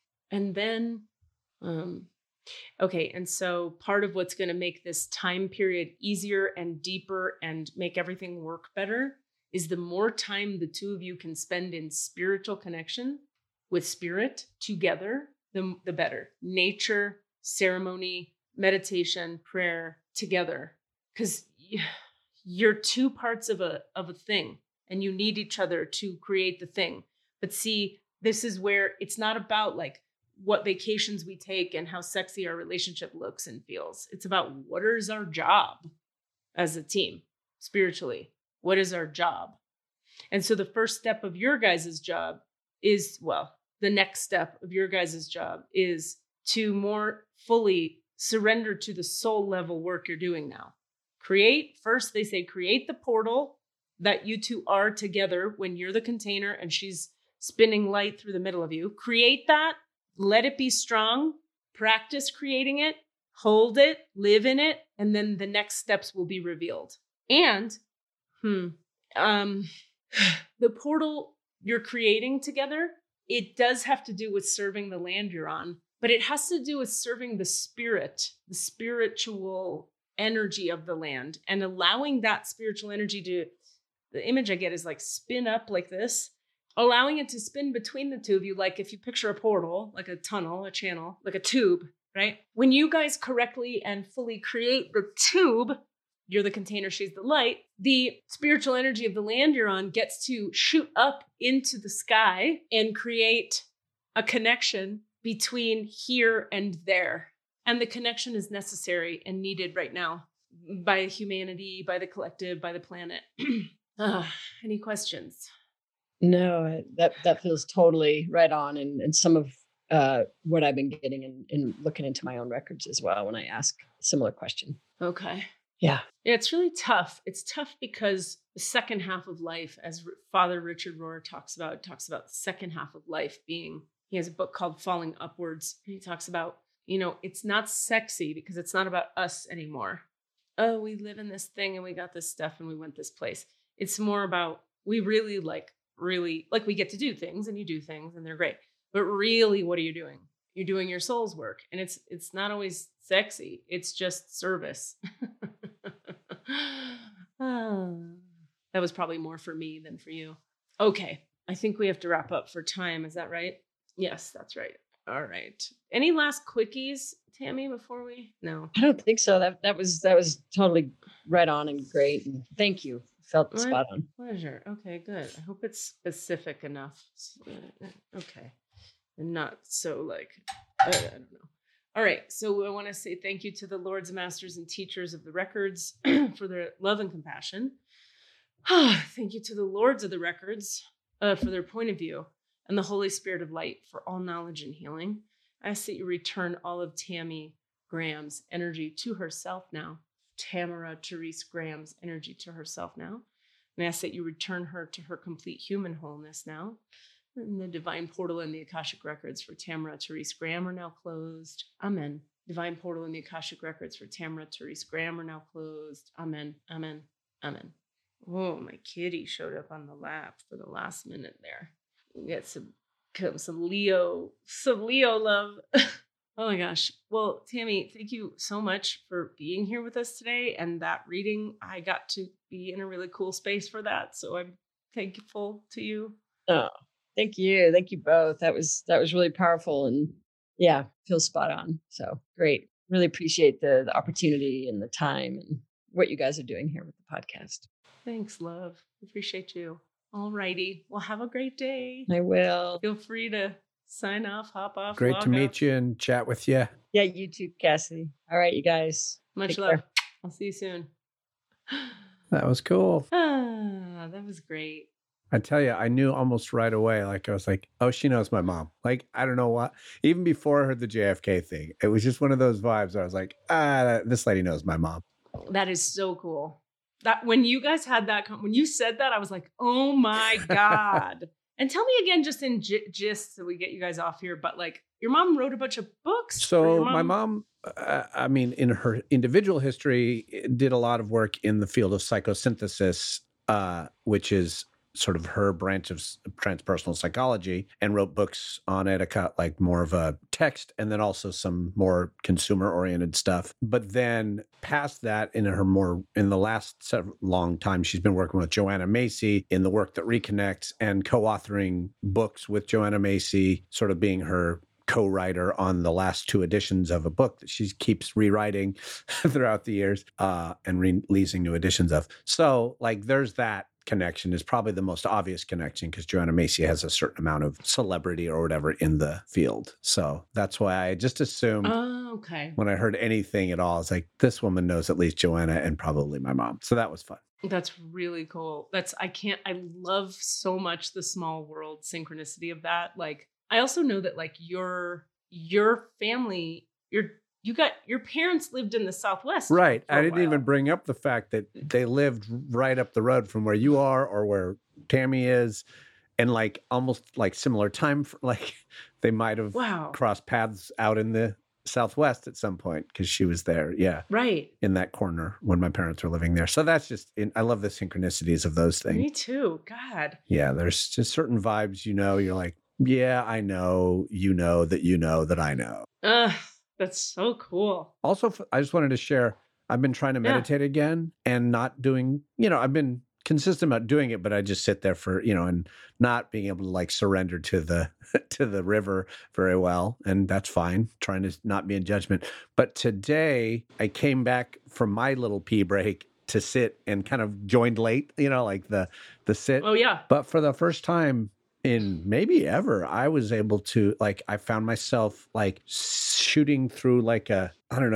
so part of what's going to make this time period easier and deeper and make everything work better is the more time the two of you can spend in spiritual connection with spirit together, the better. Nature, ceremony, meditation, prayer together. Because you're two parts of a thing and you need each other to create the thing. But see, this is where it's not about what vacations we take and how sexy our relationship looks and feels. It's about what is our job as a team spiritually. What is our job? And so the first step of your guys' job is, the next step of your guys' job is to more fully surrender to the soul level work you're doing now. First they say, create the portal that you two are together when you're the container and she's spinning light through the middle of you. Create that, let it be strong, practice creating it, hold it, live in it, and then the next steps will be revealed. And the portal you're creating together, it does have to do with serving the land you're on, but it has to do with serving the spirit, the spiritual energy of the land, and allowing that spiritual energy to, the image I get is like spin up like this, allowing it to spin between the two of you. Like if you picture a portal, like a tunnel, a channel, like a tube, right? When you guys correctly and fully create the tube, you're the container, she's the light, the spiritual energy of the land you're on gets to shoot up into the sky and create a connection between here and there. And the connection is necessary and needed right now by humanity, by the collective, by the planet. Any questions? No, that feels totally right on. And some of what I've been getting in looking into my own records as well when I ask a similar question. Okay. Yeah. It's really tough. It's tough because the second half of life, as Father Richard Rohr talks about the second half of life being, he has a book called Falling Upwards. And he talks about, it's not sexy because it's not about us anymore. Oh, we live in this thing and we got this stuff and we went this place. It's more about, we really we get to do things and you do things and they're great. But really, what are you doing? You're doing your soul's work. And it's not always sexy. It's just service. That was probably more for me than for you. Okay. I think we have to wrap up for time. Is that right? Yes, that's right. All right. Any last quickies, Tammy, before we? No. I don't think so. That was totally right on and great. And thank you. Felt spot on. Pleasure. Okay, good. I hope it's specific enough. Okay. And not so I don't know. All right. So I want to say thank you to the Lords, Masters, and Teachers of the Records for their love and compassion. Thank you to the Lords of the Records for their point of view, and the Holy Spirit of Light for all knowledge and healing. I ask that you return all of Tammy Graham's energy to herself now. Tamara Therese Graham's energy to herself now. And I ask that you return her to her complete human wholeness now. And the divine portal and the Akashic records for Tamara Therese Graham are now closed. Amen. Divine portal and the Akashic records for Tamara Therese Graham are now closed. Amen. Amen. Amen. Oh, my kitty showed up on the lap for the last minute there. We get some Leo love. Oh my gosh. Well, Tammy, thank you so much for being here with us today. And that reading, I got to be in a really cool space for that. So I'm thankful to you. Oh, thank you. Thank you both. That was really powerful and yeah, feels spot on. So great. Really appreciate the opportunity and the time and what you guys are doing here with the podcast. Thanks, love. Appreciate you. All righty. Well, have a great day. I will. Feel free to sign off, hop off. Great to meet you and chat with you. Yeah, you too, Cassidy. All right, you guys. Much love. Care. I'll see you soon. That was cool. That was great. I tell you, I knew almost right away. I was like, oh, she knows my mom. I don't know what. Even before I heard the JFK thing, it was just one of those vibes. I was like, this lady knows my mom. That is so cool. That when you guys had that, when you said that, I was like, oh my God. And tell me again, just in gist, so we get you guys off here. But your mom wrote a bunch of books. So my mom, in her individual history, did a lot of work in the field of psychosynthesis, which is sort of her branch of transpersonal psychology, and wrote books on it, more of a text, and then also some more consumer-oriented stuff. But then past that, in the last long time, she's been working with Joanna Macy in the work that reconnects and co-authoring books with Joanna Macy, sort of being her co-writer on the last 2 editions of a book that she keeps rewriting throughout the years and releasing new editions of. So there's that connection is probably the most obvious connection because Joanna Macy has a certain amount of celebrity or whatever in the field. So that's why I just assumed when I heard anything at all, it's like, this woman knows at least Joanna and probably my mom. So that was fun. That's really cool. I love so much the small world synchronicity of that. I also know that like your family, your parents lived in the Southwest. Right. for a I didn't while. even bring up the fact that they lived right up the road from where you are or where Tammy is, and like almost like similar time. Like they might have Wow. crossed paths out in the Southwest at some point because she was there. Yeah. Right. In that corner when my parents were living there. So that's just, I love the synchronicities of those things. Me too. God. Yeah. There's just certain vibes, you're like, yeah, I know, that I know. That's so cool. Also, I just wanted to share, I've been trying to meditate again and not doing, I've been consistent about doing it, but I just sit there for, and not being able to like surrender to the to the river very well. And that's fine, trying to not be in judgment. But today I came back from my little pee break to sit and kind of joined late, like the sit. Oh, yeah. But for the first time in maybe ever, I was able to, like, I found myself like shooting through like a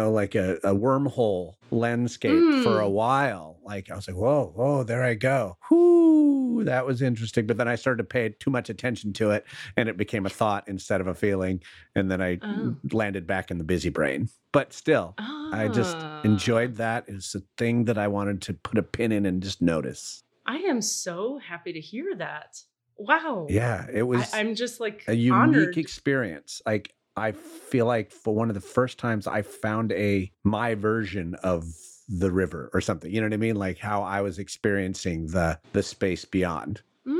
wormhole landscape for a while. Like I was like, whoa, there I go. Whoo, that was interesting. But then I started to pay too much attention to it and it became a thought instead of a feeling. And then I landed back in the busy brain. But still, I just enjoyed that. It's a thing that I wanted to put a pin in and just notice. I am so happy to hear that. Wow. Yeah, it was I'm just like a unique honored. experience. Like I feel like for one of the first times I found my version of the river or something. You know what I mean? Like how I was experiencing the space beyond.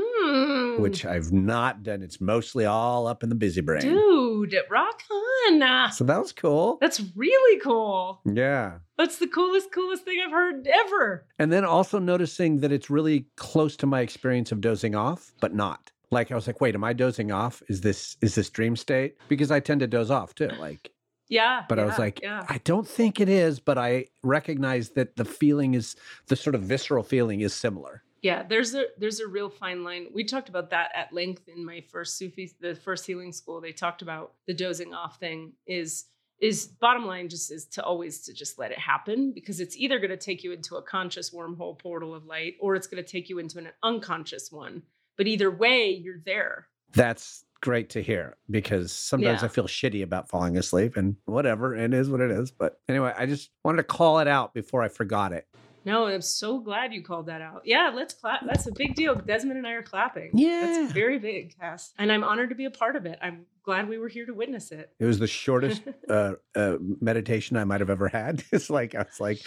Which I've not done. It's mostly all up in the busy brain. Dude, rock on. So that was cool. That's really cool. Yeah. That's the coolest thing I've heard ever. And then also noticing that it's really close to my experience of dozing off, but not. Like I was like, wait, am I dozing off? Is this dream state? Because I tend to doze off too. Like, yeah. But I was like, I don't think it is, but I recognize that the feeling is, the sort of visceral feeling is similar. Yeah, there's a real fine line. We talked about that at length in my first the first healing school. They talked about the dozing off thing is bottom line just is to just let it happen, because it's either going to take you into a conscious wormhole portal of light or it's going to take you into an unconscious one. But either way, you're there. That's great to hear, because sometimes I feel shitty about falling asleep, and whatever, it is what it is. But anyway, I just wanted to call it out before I forgot it. No, I'm so glad you called that out. Yeah, let's clap. That's a big deal. Desmond and I are clapping. Yeah. That's very big, Cass. And I'm honored to be a part of it. I'm glad we were here to witness it. It was the shortest meditation I might have ever had. It's like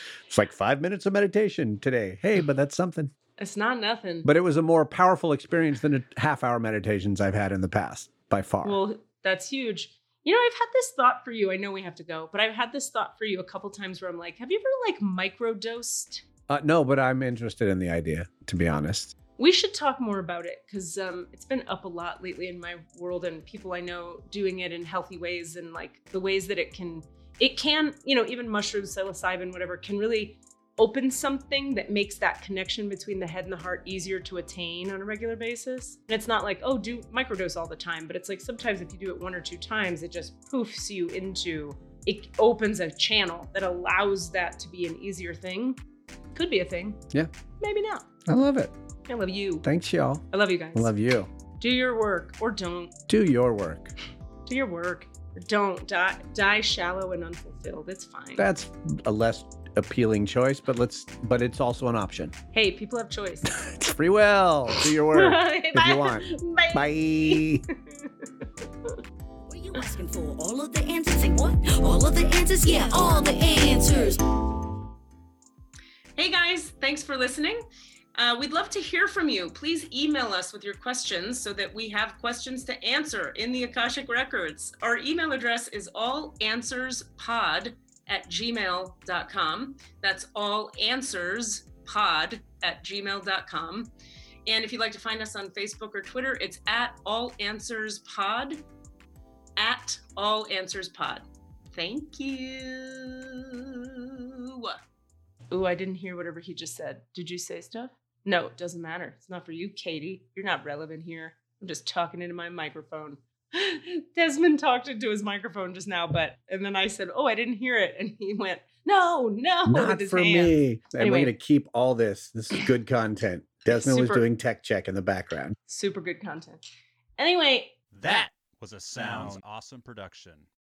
5 minutes of meditation today. Hey, but that's something. It's not nothing. But it was a more powerful experience than a half-hour meditations I've had in the past, by far. Well, that's huge. I've had this thought for you. I know we have to go, but I've had this thought for you a couple times where I'm like, have you ever microdosed? No, but I'm interested in the idea, to be honest. We should talk more about it, because it's been up a lot lately in my world, and people I know doing it in healthy ways, and like the ways that it can, even mushrooms, psilocybin, whatever, can really open something that makes that connection between the head and the heart easier to attain on a regular basis. And it's not like, do microdose all the time, but it's like sometimes if you do it 1 or 2 times, it just poofs you into, it opens a channel that allows that to be an easier thing. Could be a thing. Yeah. Maybe not. I love it. I love you. Thanks, y'all. I love you guys. I love you. Do your work or don't. Do your work. Do your work or don't. Die shallow and unfulfilled. It's fine. That's a less appealing choice, but it's also an option. Hey, people have choice. It's free will. Do your work if you want. Bye. Bye. What are you asking for? All of the answers? Say what? All of the answers? Yeah, all the answers. Hey guys, thanks for listening. We'd love to hear from you. Please email us with your questions so that we have questions to answer in the Akashic Records. Our email address is allanswerspod@gmail.com. That's allanswerspod@gmail.com. And if you'd like to find us on Facebook or Twitter, it's @allanswerspod, @allanswerspod. Thank you. Ooh, I didn't hear whatever he just said. Did you say stuff? No, it doesn't matter. It's not for you, Katie. You're not relevant here. I'm just talking into my microphone. Desmond talked into his microphone just now, and then I said, I didn't hear it. And he went, no. Not for me. And Anyway. we're going to keep all this. This is good content. Desmond was doing tech check in the background. Super good content. Anyway. That was a Sounds Awesome production.